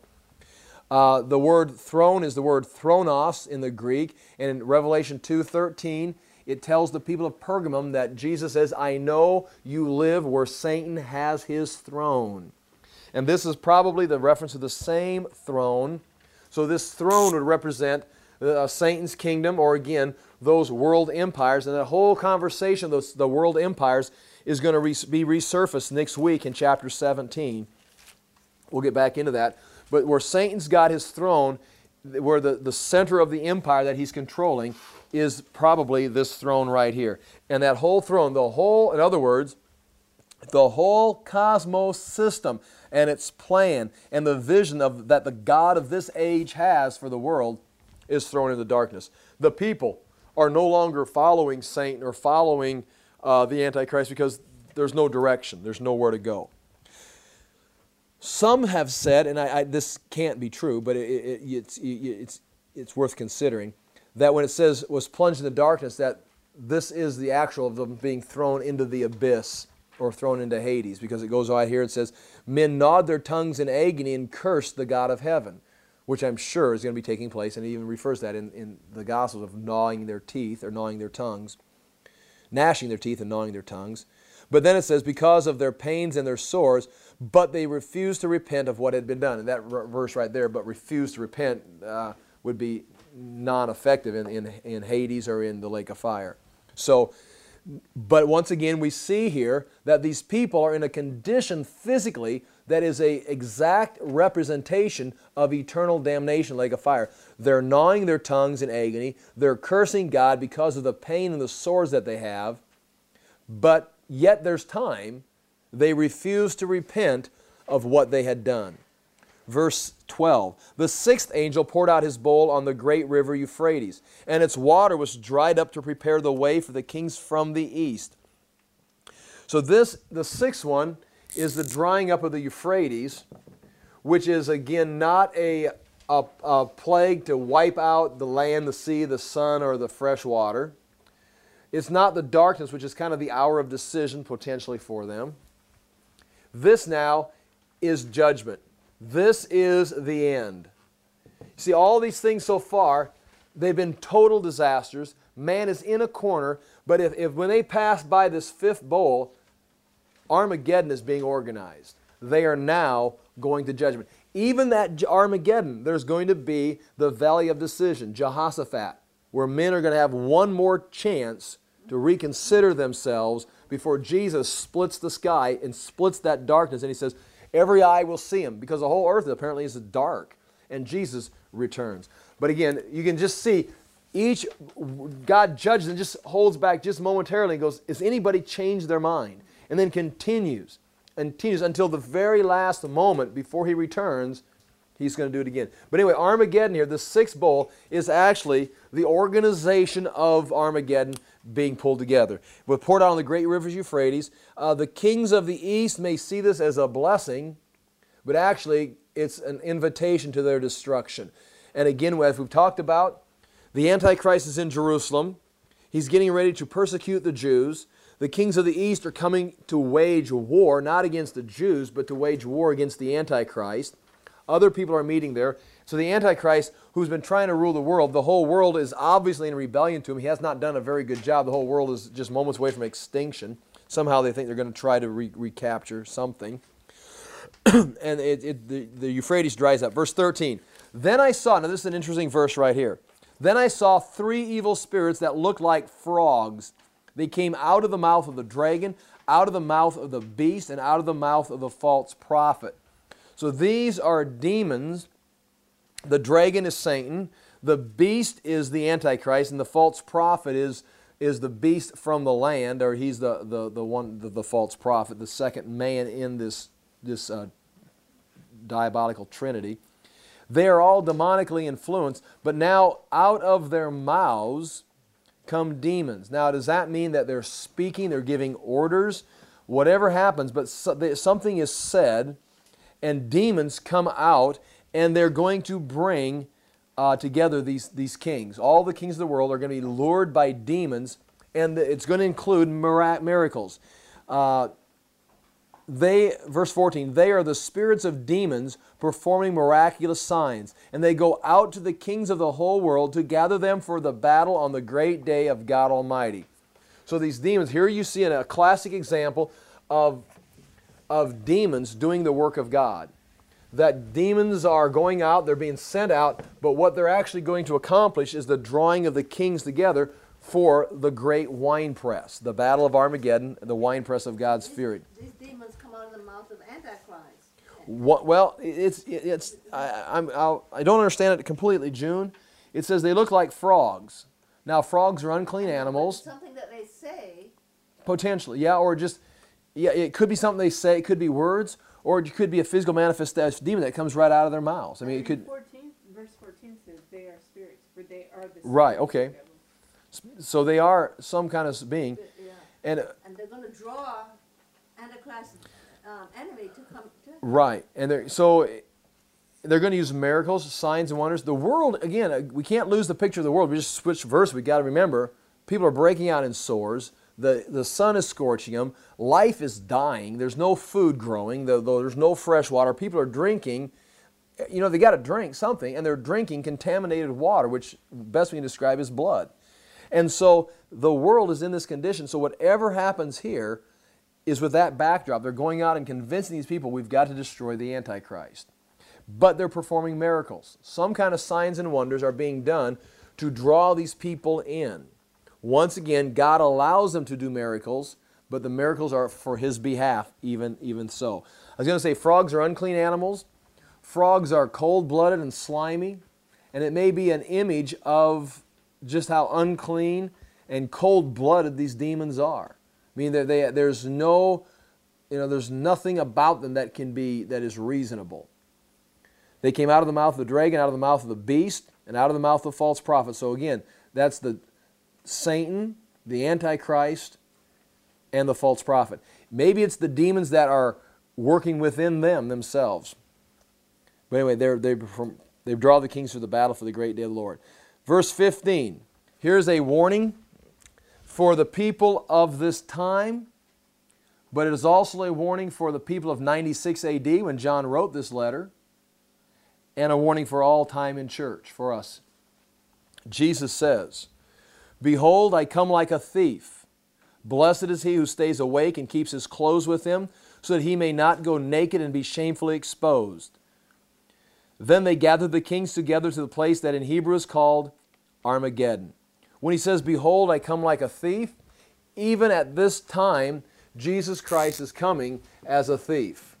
Uh, the word throne is the word thronos in the Greek, and in Revelation two thirteen, it tells the people of Pergamum that Jesus says, I know you live where Satan has his throne. And this is probably the reference to the same throne. So this throne would represent uh, Satan's kingdom, or again, those world empires. And the whole conversation of those, the world empires is going to re be resurfaced next week in chapter seventeen. We'll get back into that. But where Satan's got his throne, where the, the center of the empire that he's controlling is probably this throne right here. And that whole throne, the whole, in other words, the whole cosmos system and its plan and the vision of that the God of this age has for the world is thrown into darkness. The people are no longer following Satan or following uh, the Antichrist because there's no direction. There's nowhere to go. Some have said, and I, I, this can't be true, but it, it, it's, it's, it's worth considering, that when it says was plunged into darkness, that this is the actual of them being thrown into the abyss or thrown into Hades, because it goes right here, it says, men gnawed their tongues in agony and cursed the God of heaven, which I'm sure is going to be taking place, and it even refers to that in, in the Gospels of gnawing their teeth or gnawing their tongues, gnashing their teeth and gnawing their tongues. But then it says, because of their pains and their sores, but they refused to repent of what had been done. And that verse right there, but refused to repent, uh, would be non-effective in, in, in Hades or in the lake of fire. So, but once again, we see here that these people are in a condition physically that is an exact representation of eternal damnation, lake of fire. They're gnawing their tongues in agony. They're cursing God because of the pain and the sores that they have. But yet there's time. They refuse to repent of what they had done. Verse twelve, the sixth angel poured out his bowl on the great river Euphrates, and its water was dried up to prepare the way for the kings from the east. So this, the sixth one, is the drying up of the Euphrates, which is again not a, a, a plague to wipe out the land, the sea, the sun, or the fresh water. It's not the darkness, which is kind of the hour of decision potentially for them. This now is judgment. This is the end. See, all these things so far, they've been total disasters. Man is in a corner, but if, if when they pass by this fifth bowl, Armageddon is being organized. They are now going to judgment. Even that Armageddon, there's going to be the valley of decision, Jehoshaphat, where men are going to have one more chance to reconsider themselves before Jesus splits the sky and splits that darkness. And he says, every eye will see him, because the whole earth apparently is dark. And Jesus returns. But again, you can just see each, God judges and just holds back just momentarily and goes, has anybody changed their mind? And then continues, and continues until the very last moment before he returns, he's going to do it again. But anyway, Armageddon here, the sixth bowl, is actually the organization of Armageddon being pulled together. We'll pour it out on the great rivers Euphrates. Uh, the kings of the east may see this as a blessing, but actually it's an invitation to their destruction. And again, as we've talked about, the Antichrist is in Jerusalem. He's getting ready to persecute the Jews. The kings of the east are coming to wage war, not against the Jews, but to wage war against the Antichrist. Other people are meeting there. So the Antichrist, who's been trying to rule the world, the whole world is obviously in rebellion to him. He has not done a very good job. The whole world is just moments away from extinction. Somehow they think they're going to try to re- recapture something. and it, it, the, the Euphrates dries up. Verse thirteen. Then I saw, now this is an interesting verse right here. Then I saw three evil spirits that looked like frogs. They came out of the mouth of the dragon, out of the mouth of the beast, and out of the mouth of the false prophet. So these are demons. The dragon is Satan. The beast is the Antichrist, and the false prophet is, is the beast from the land, or he's the, the, the one, the, the false prophet, the second man in this, this uh, diabolical trinity. They are all demonically influenced, but now out of their mouths come demons. Now, does that mean that they're speaking, they're giving orders? Whatever happens, but something is said, and demons come out, and they're going to bring uh, together these, these kings. All the kings of the world are going to be lured by demons, and it's going to include mirac- miracles. Uh, They, verse fourteen, they are the spirits of demons performing miraculous signs, and they go out to the kings of the whole world to gather them for the battle on the great day of God Almighty. So these demons, here you see a classic example of, of demons doing the work of God. That demons are going out, they're being sent out, but what they're actually going to accomplish is the drawing of the kings together for the great winepress, the battle of Armageddon, the winepress of God's fury. These demons come out of the mouth of Antichrist. What, well, it's it's I, I'm I'll, I don't understand it completely, June. It says they look like frogs. Now, frogs are unclean animals. Something that they say. Potentially, yeah, or just yeah, it could be something they say. It could be words, or it could be a physical manifestation demon that comes right out of their mouths. I mean, it could. fourteen, verse fourteen says they are spirits, for they are the spirits. Right. Okay. So they are some kind of being, Yeah. and And they're going to draw Antichrist's um, enemy to come to. right, and they're so they're going to use miracles, signs, and wonders. The world, again, we can't lose the picture of the world. We just switch verse. We got to remember, people are breaking out in sores. The the sun is scorching them. Life is dying. There's no food growing. Though there's no fresh water. People are drinking. You know, they got to drink something, and they're drinking contaminated water, which best we can describe as blood. And so the world is in this condition. So whatever happens here is with that backdrop. They're going out and convincing these people we've got to destroy the Antichrist. But they're performing miracles. Some kind of signs and wonders are being done to draw these people in. Once again, God allows them to do miracles, but the miracles are for His behalf, even, even so. I was going to say frogs are unclean animals. Frogs are cold-blooded and slimy. And it may be an image of just how unclean and cold-blooded these demons are. I mean, they, they, there's no, you know, there's nothing about them that can be, that is reasonable. They came out of the mouth of the dragon, out of the mouth of the beast, and out of the mouth of the false prophet. So again, that's the Satan, the Antichrist, and the false prophet. Maybe it's the demons that are working within them themselves. But anyway, they're, they they draw the kings to the battle for the great day of the Lord. Verse fifteen, here's a warning for the people of this time, but it is also a warning for the people of ninety-six A D when John wrote this letter, and a warning for all time in church, for us. Jesus says, "Behold, I come like a thief. Blessed is he who stays awake and keeps his clothes with him, so that he may not go naked and be shamefully exposed." Then they gathered the kings together to the place that in Hebrew is called Armageddon. When he says, "Behold, I come like a thief," even at this time, Jesus Christ is coming as a thief.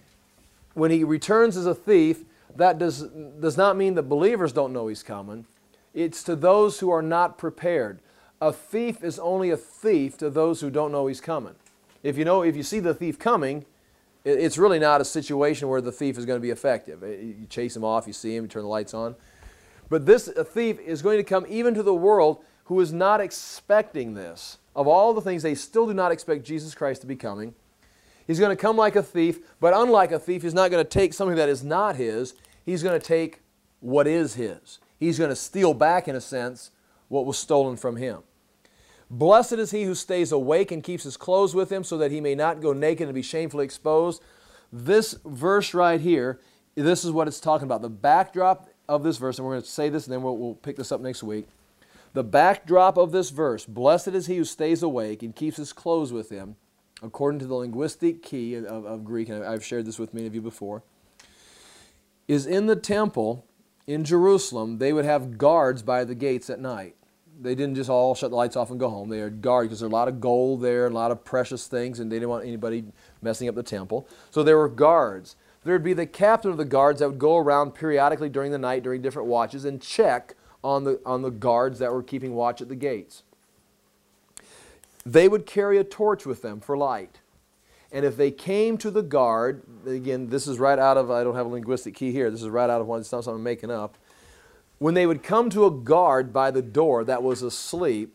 When He returns as a thief, that does, does not mean that believers don't know He's coming. It's to those who are not prepared. A thief is only a thief to those who don't know He's coming. If you know, if you see the thief coming, it's really not a situation where the thief is going to be effective. You chase him off, you see him, you turn the lights on. But this a thief is going to come even to the world who is not expecting this. Of all the things, they still do not expect Jesus Christ to be coming. He's going to come like a thief, but unlike a thief, He's not going to take something that is not His. He's going to take what is His. He's going to steal back, in a sense, what was stolen from Him. Blessed is he who stays awake and keeps his clothes with him, so that he may not go naked and be shamefully exposed. This verse right here, this is what it's talking about. The backdrop of this verse, and we're going to say this and then we'll, we'll pick this up next week. The backdrop of this verse, blessed is he who stays awake and keeps his clothes with him, according to the linguistic key of, of Greek, and I've shared this with many of you before, is in the temple in Jerusalem. They would have guards by the gates at night. They didn't just all shut the lights off and go home. They had guards because there were a lot of gold there, a lot of precious things, and they didn't want anybody messing up the temple. So there were guards. There would be the captain of the guards that would go around periodically during the night, during different watches, and check on the, on the guards that were keeping watch at the gates. They would carry a torch with them for light. And if they came to the guard, again, this is right out of, I don't have a linguistic key here, this is right out of one, it's not something I'm making up. When they would come to a guard by the door that was asleep,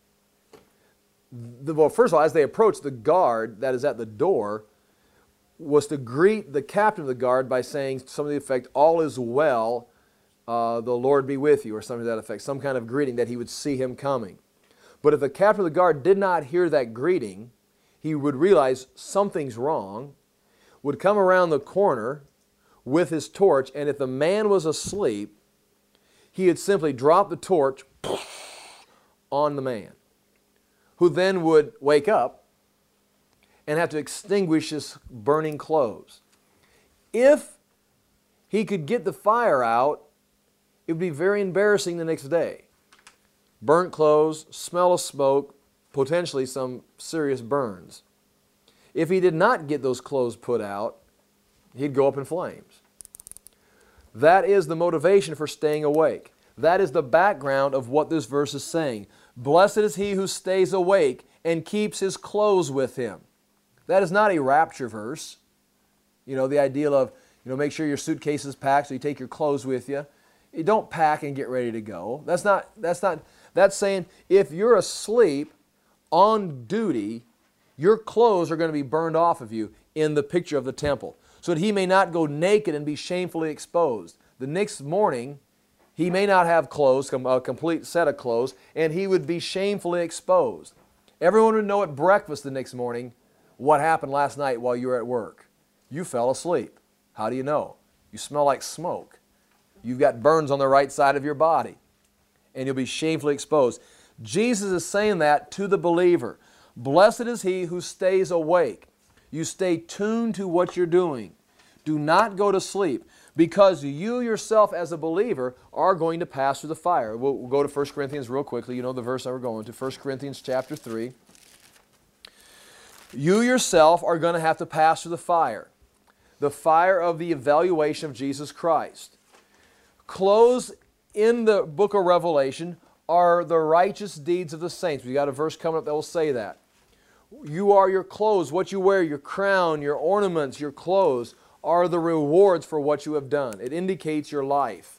the, well, first of all, as they approached, the guard that is at the door was to greet the captain of the guard by saying something to the effect, all is well, uh, the Lord be with you, or something to that effect, some kind of greeting that he would see him coming. But if the captain of the guard did not hear that greeting, he would realize something's wrong, would come around the corner with his torch, and if the man was asleep, he would simply drop the torch on the man, who then would wake up and have to extinguish his burning clothes. If he could get the fire out, it would be very embarrassing the next day. Burnt clothes, smell of smoke, potentially some serious burns. If he did not get those clothes put out, he'd go up in flames. That is the motivation for staying awake. That is the background of what this verse is saying. Blessed is he who stays awake and keeps his clothes with him. That is not a rapture verse. You know, the ideal of, you know, make sure your suitcase is packed so you take your clothes with you. You don't pack and get ready to go. That's not, that's not, that's saying if you're asleep on duty, your clothes are going to be burned off of you in the picture of the temple, so that he may not go naked and be shamefully exposed. The next morning, he may not have clothes, a complete set of clothes, and he would be shamefully exposed. Everyone would know at breakfast the next morning what happened last night while you were at work. You fell asleep. How do you know? You smell like smoke. You've got burns on the right side of your body, and you'll be shamefully exposed. Jesus is saying that to the believer. Blessed is he who stays awake. You stay tuned to what you're doing. Do not go to sleep, because you yourself as a believer are going to pass through the fire. We'll, we'll go to First Corinthians real quickly. You know the verse that we're going to, First Corinthians chapter three. You yourself are going to have to pass through the fire. The fire of the evaluation of Jesus Christ. Closed in the book of Revelation are the righteous deeds of the saints. We've got a verse coming up that will say that. You are your clothes, what you wear, your crown, your ornaments, your clothes are the rewards for what you have done. It indicates your life.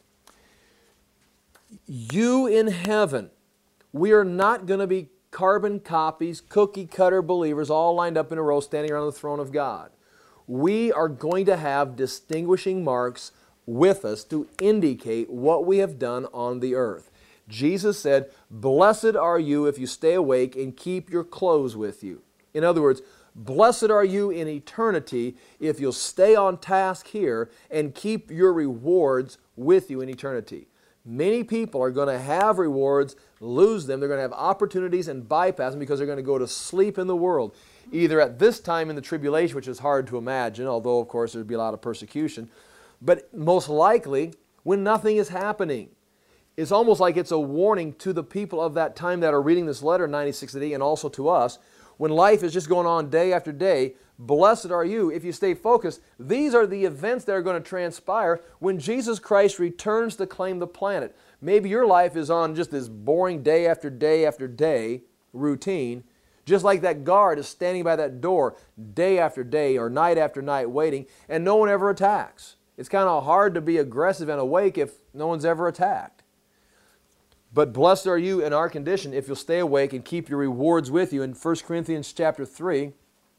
You in heaven, we are not going to be carbon copies, cookie cutter believers all lined up in a row standing around the throne of God. We are going to have distinguishing marks with us to indicate what we have done on the earth. Jesus said, blessed are you if you stay awake and keep your clothes with you. In other words, blessed are you in eternity if you'll stay on task here and keep your rewards with you in eternity. Many people are going to have rewards, lose them. They're going to have opportunities and bypass them because they're going to go to sleep in the world. Either at this time in the tribulation, which is hard to imagine, although of course there'd be a lot of persecution, but most likely when nothing is happening. It's almost like it's a warning to the people of that time that are reading this letter, ninety-six A D, and also to us. When life is just going on day after day, blessed are you if you stay focused. These are the events that are going to transpire when Jesus Christ returns to claim the planet. Maybe your life is on just this boring day after day after day routine, just like that guard is standing by that door day after day or night after night waiting, and no one ever attacks. It's kind of hard to be aggressive and awake if no one's ever attacked. But blessed are you in our condition if you'll stay awake and keep your rewards with you. In First Corinthians chapter three,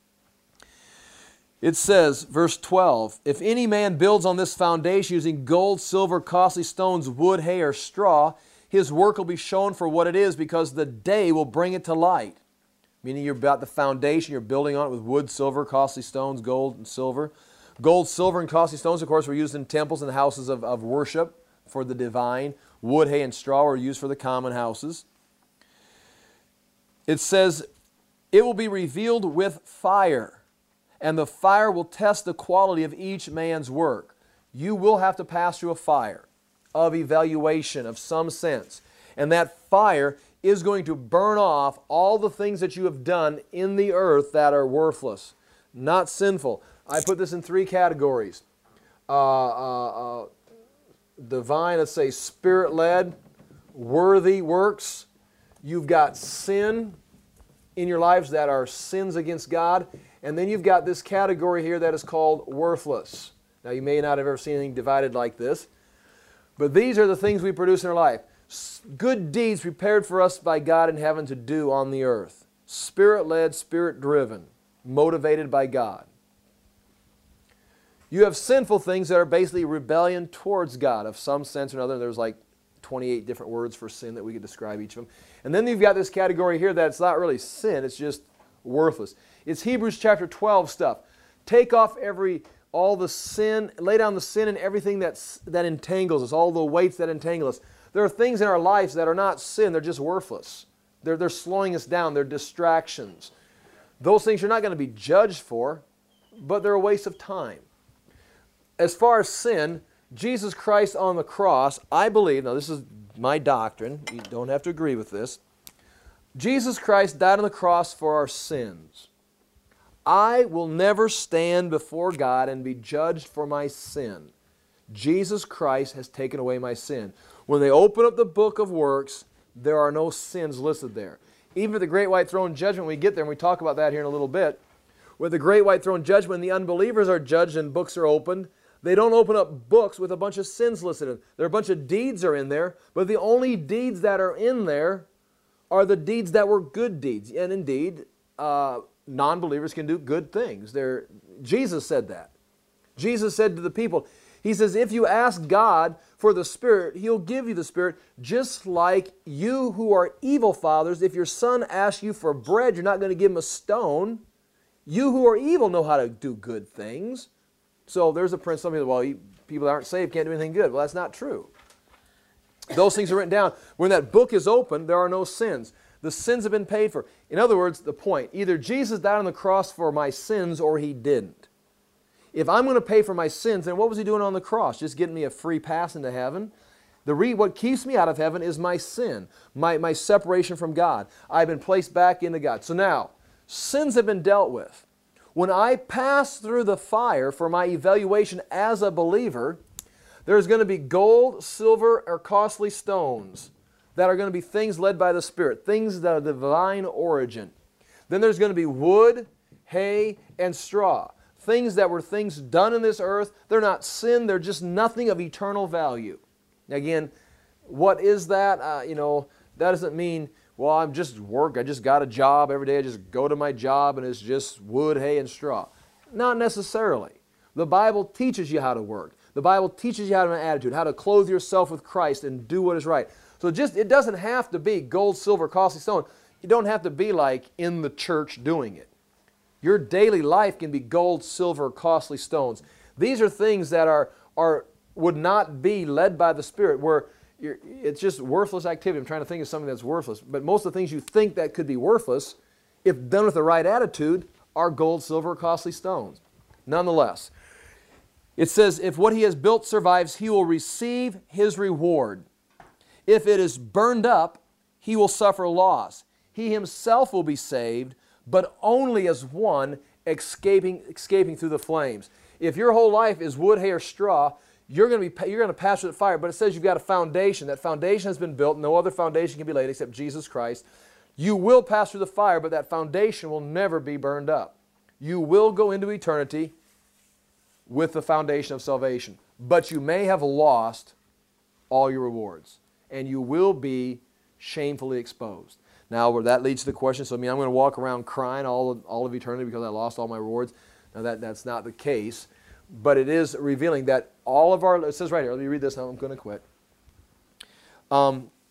it says, verse twelve, if any man builds on this foundation using gold, silver, costly stones, wood, hay, or straw, His work will be shown for what it is because the day will bring it to light. Meaning you're about the foundation, you're building on it with wood, silver, costly stones, gold, and silver. Gold, silver, and costly stones, of course, were used in temples and houses of, of worship for the divine. Wood, hay, and straw were used for the common houses. It says, it will be revealed with fire, and the fire will test the quality of each man's work. You will have to pass through a fire of evaluation of some sense. And that fire is going to burn off all the things that you have done in the earth that are worthless, not sinful. I put this in three categories. Uh, uh, uh, divine, let's say spirit-led, worthy works. You've got sin in your lives that are sins against God. And then you've got this category here that is called worthless. Now you may not have ever seen anything divided like this. But these are the things we produce in our life. Good deeds prepared for us by God in heaven to do on the earth. Spirit-led, spirit-driven, motivated by God. You have sinful things that are basically rebellion towards God of some sense or another. There's like twenty-eight different words for sin that we could describe each of them. And then you've got this category here that's not really sin, it's just worthless. It's Hebrews chapter twelve stuff. Take off every, all the sin, lay down the sin and everything that's, that entangles us, all the weights that entangle us. There are things in our lives that are not sin, they're just worthless. They're, they're slowing us down, they're distractions. Those things you're not going to be judged for, but they're a waste of time. As far as sin, Jesus Christ on the cross, I believe, now this is my doctrine, you don't have to agree with this. Jesus Christ died on the cross for our sins. I will never stand before God and be judged for my sin. Jesus Christ has taken away my sin. When they open up the book of works, there are no sins listed there. Even at the Great White Throne Judgment, when we get there, and we talk about that here in a little bit, with the Great White Throne Judgment, when the unbelievers are judged and books are opened, they don't open up books with a bunch of sins listed in. There are a bunch of deeds are in there, but the only deeds that are in there are the deeds that were good deeds. And indeed, uh, non-believers can do good things. They're, Jesus said that. Jesus said to the people, He says, if you ask God for the Spirit, He'll give you the Spirit, just like you who are evil fathers, if your son asks you for bread, you're not going to give him a stone. You who are evil know how to do good things. So there's a principle, some people, well, people that aren't saved can't do anything good. Well, that's not true. Those things are written down. When that book is open, there are no sins. The sins have been paid for. In other words, the point, either Jesus died on the cross for my sins or He didn't. If I'm going to pay for my sins, then what was He doing on the cross? Just getting me a free pass into heaven? The re what keeps me out of heaven is my sin, my, my separation from God. I've been placed back into God. So now, sins have been dealt with. When I pass through the fire for my evaluation as a believer, there's going to be gold, silver, or costly stones that are going to be things led by the Spirit, things that are of divine origin. Then there's going to be wood, hay, and straw. Things that were things done in this earth. They're not sin. They're just nothing of eternal value. Again, what is that? Uh, you know, that doesn't mean, well, I'm just work. I just got a job every day. I just go to my job and it's just wood, hay, and straw. Not necessarily. The Bible teaches you how to work. The Bible teaches you how to have an attitude, how to clothe yourself with Christ and do what is right. So just it doesn't have to be gold, silver, costly stone. You don't have to be like in the church doing it. Your daily life can be gold, silver, costly stones. These are things that are, are would not be led by the Spirit, where you're, it's just worthless activity. I'm trying to think of something that's worthless. But most of the things you think that could be worthless, if done with the right attitude, are gold, silver, costly stones. Nonetheless, it says, if what he has built survives, he will receive his reward. If it is burned up, he will suffer loss. He himself will be saved, but only as one escaping, escaping through the flames. If your whole life is wood, hay, or straw, you're going to be you're going to pass through the fire. But it says you've got a foundation. That foundation has been built. No other foundation can be laid except Jesus Christ. You will pass through the fire, but that foundation will never be burned up. You will go into eternity with the foundation of salvation. But you may have lost all your rewards, and you will be shamefully exposed. Now, where that leads to the question, so I mean, I'm going to walk around crying all of, all of eternity because I lost all my rewards. Now, that, that's not the case. But it is revealing that all of our, it says right here, let me read this, now I'm going to quit. Um,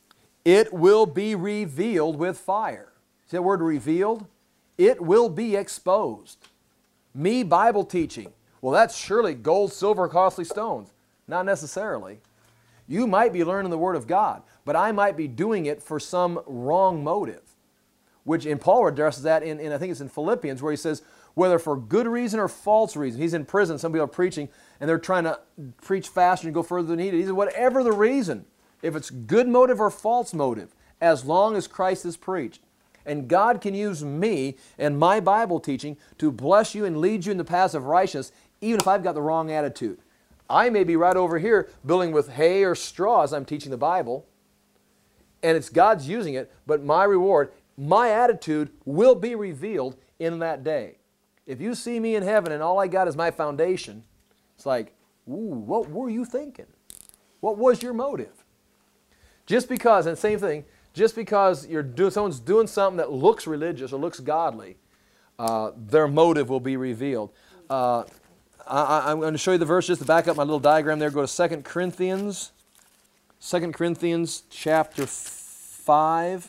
it will be revealed with fire. See that word revealed? It will be exposed. Me Bible teaching. Well, that's surely gold, silver, costly stones. Not necessarily. You might be learning the Word of God, but I might be doing it for some wrong motive. Which, and Paul addresses that in, in, I think it's in Philippians, where he says, whether for good reason or false reason. He's in prison, some people are preaching, and they're trying to preach faster and go further than needed. He says, whatever the reason, if it's good motive or false motive, as long as Christ is preached. And God can use me and my Bible teaching to bless you and lead you in the paths of righteousness, even if I've got the wrong attitude. I may be right over here building with hay or straw as I'm teaching the Bible, and it's God's using it, but my reward, my attitude will be revealed in that day. If you see me in heaven and all I got is my foundation, it's like, ooh, what were you thinking? What was your motive? Just because, and same thing, just because you're doing, someone's doing something that looks religious or looks godly, uh, their motive will be revealed. Uh, I, I'm going to show you the verse just to back up my little diagram there. Go to Second Corinthians, Second Corinthians chapter five.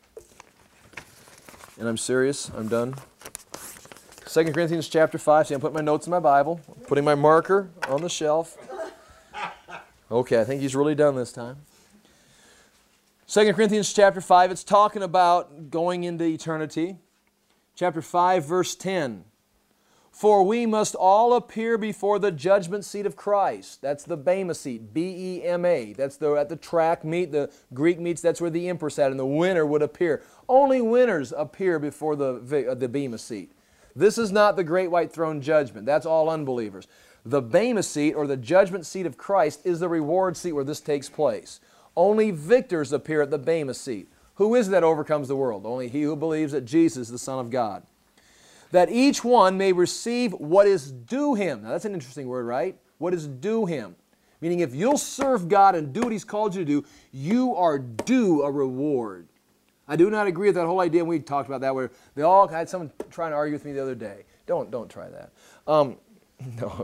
And I'm serious, I'm done. Second Corinthians chapter five. See, I'm putting my notes in my Bible. I'm putting my marker on the shelf. Okay, I think he's really done this time. Second Corinthians chapter five, it's talking about going into eternity. Chapter five, verse ten. For we must all appear before the judgment seat of Christ. That's the Bema seat, B E M A. That's the, at the track meet, the Greek meets, that's where the emperor sat, and the winner would appear. Only winners appear before the, the Bema seat. This is not the great white throne judgment. That's all unbelievers. The Bema seat, or the judgment seat of Christ, is the reward seat where this takes place. Only victors appear at the Bema seat. Who is it that overcomes the world? Only he who believes that Jesus is the Son of God. That each one may receive what is due him. Now that's an interesting word, right? What is due him. Meaning if you'll serve God and do what He's called you to do, you are due a reward. I do not agree with that whole idea, and we talked about that, where they all had someone trying to argue with me the other day. Don't, don't try that. Um, no.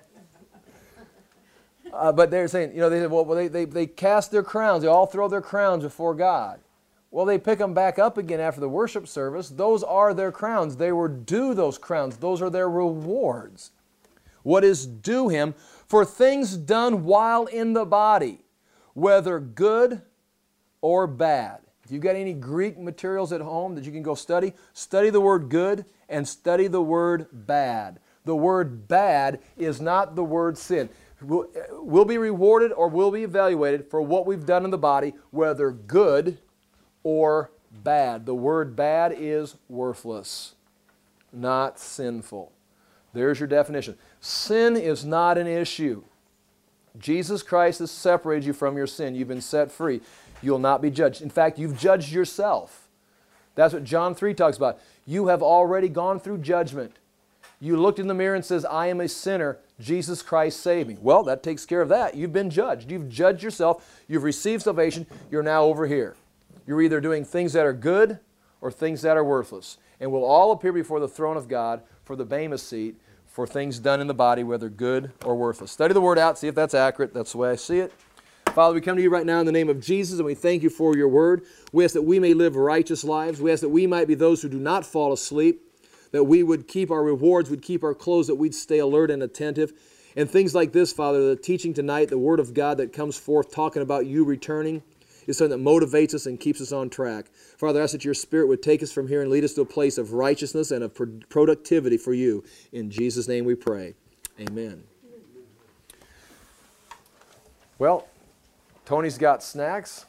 Uh, but they're saying, you know, they said, well, they, they, they cast their crowns. They all throw their crowns before God. Well, they pick them back up again after the worship service. Those are their crowns. They were due those crowns. Those are their rewards. What is due him for things done while in the body, whether good or bad. If you've got any Greek materials at home that you can go study, study the word good and study the word bad. The word bad is not the word sin. We'll, we'll be rewarded or will be evaluated for what we've done in the body, whether good or bad. The word bad is worthless, not sinful. There's your definition. Sin is not an issue. Jesus Christ has separated you from your sin. You've been set free. You'll not be judged. In fact, you've judged yourself. That's what John three talks about. You have already gone through judgment. You looked in the mirror and says, I am a sinner. Jesus Christ saved me. Well, that takes care of that. You've been judged. You've judged yourself. You've received salvation. You're now over here. You're either doing things that are good or things that are worthless. And we'll all appear before the throne of God for the Bema seat for things done in the body, whether good or worthless. Study the Word out, see if that's accurate. That's the way I see it. Father, we come to you right now in the name of Jesus, and we thank you for your Word. We ask that we may live righteous lives. We ask that we might be those who do not fall asleep, that we would keep our rewards, we'd keep our clothes, that we'd stay alert and attentive. And things like this, Father, the teaching tonight, the Word of God that comes forth talking about you returning, is something that motivates us and keeps us on track. Father, I ask that your Spirit would take us from here and lead us to a place of righteousness and of productivity for you. In Jesus' name we pray. Amen. Well, Tony's got snacks.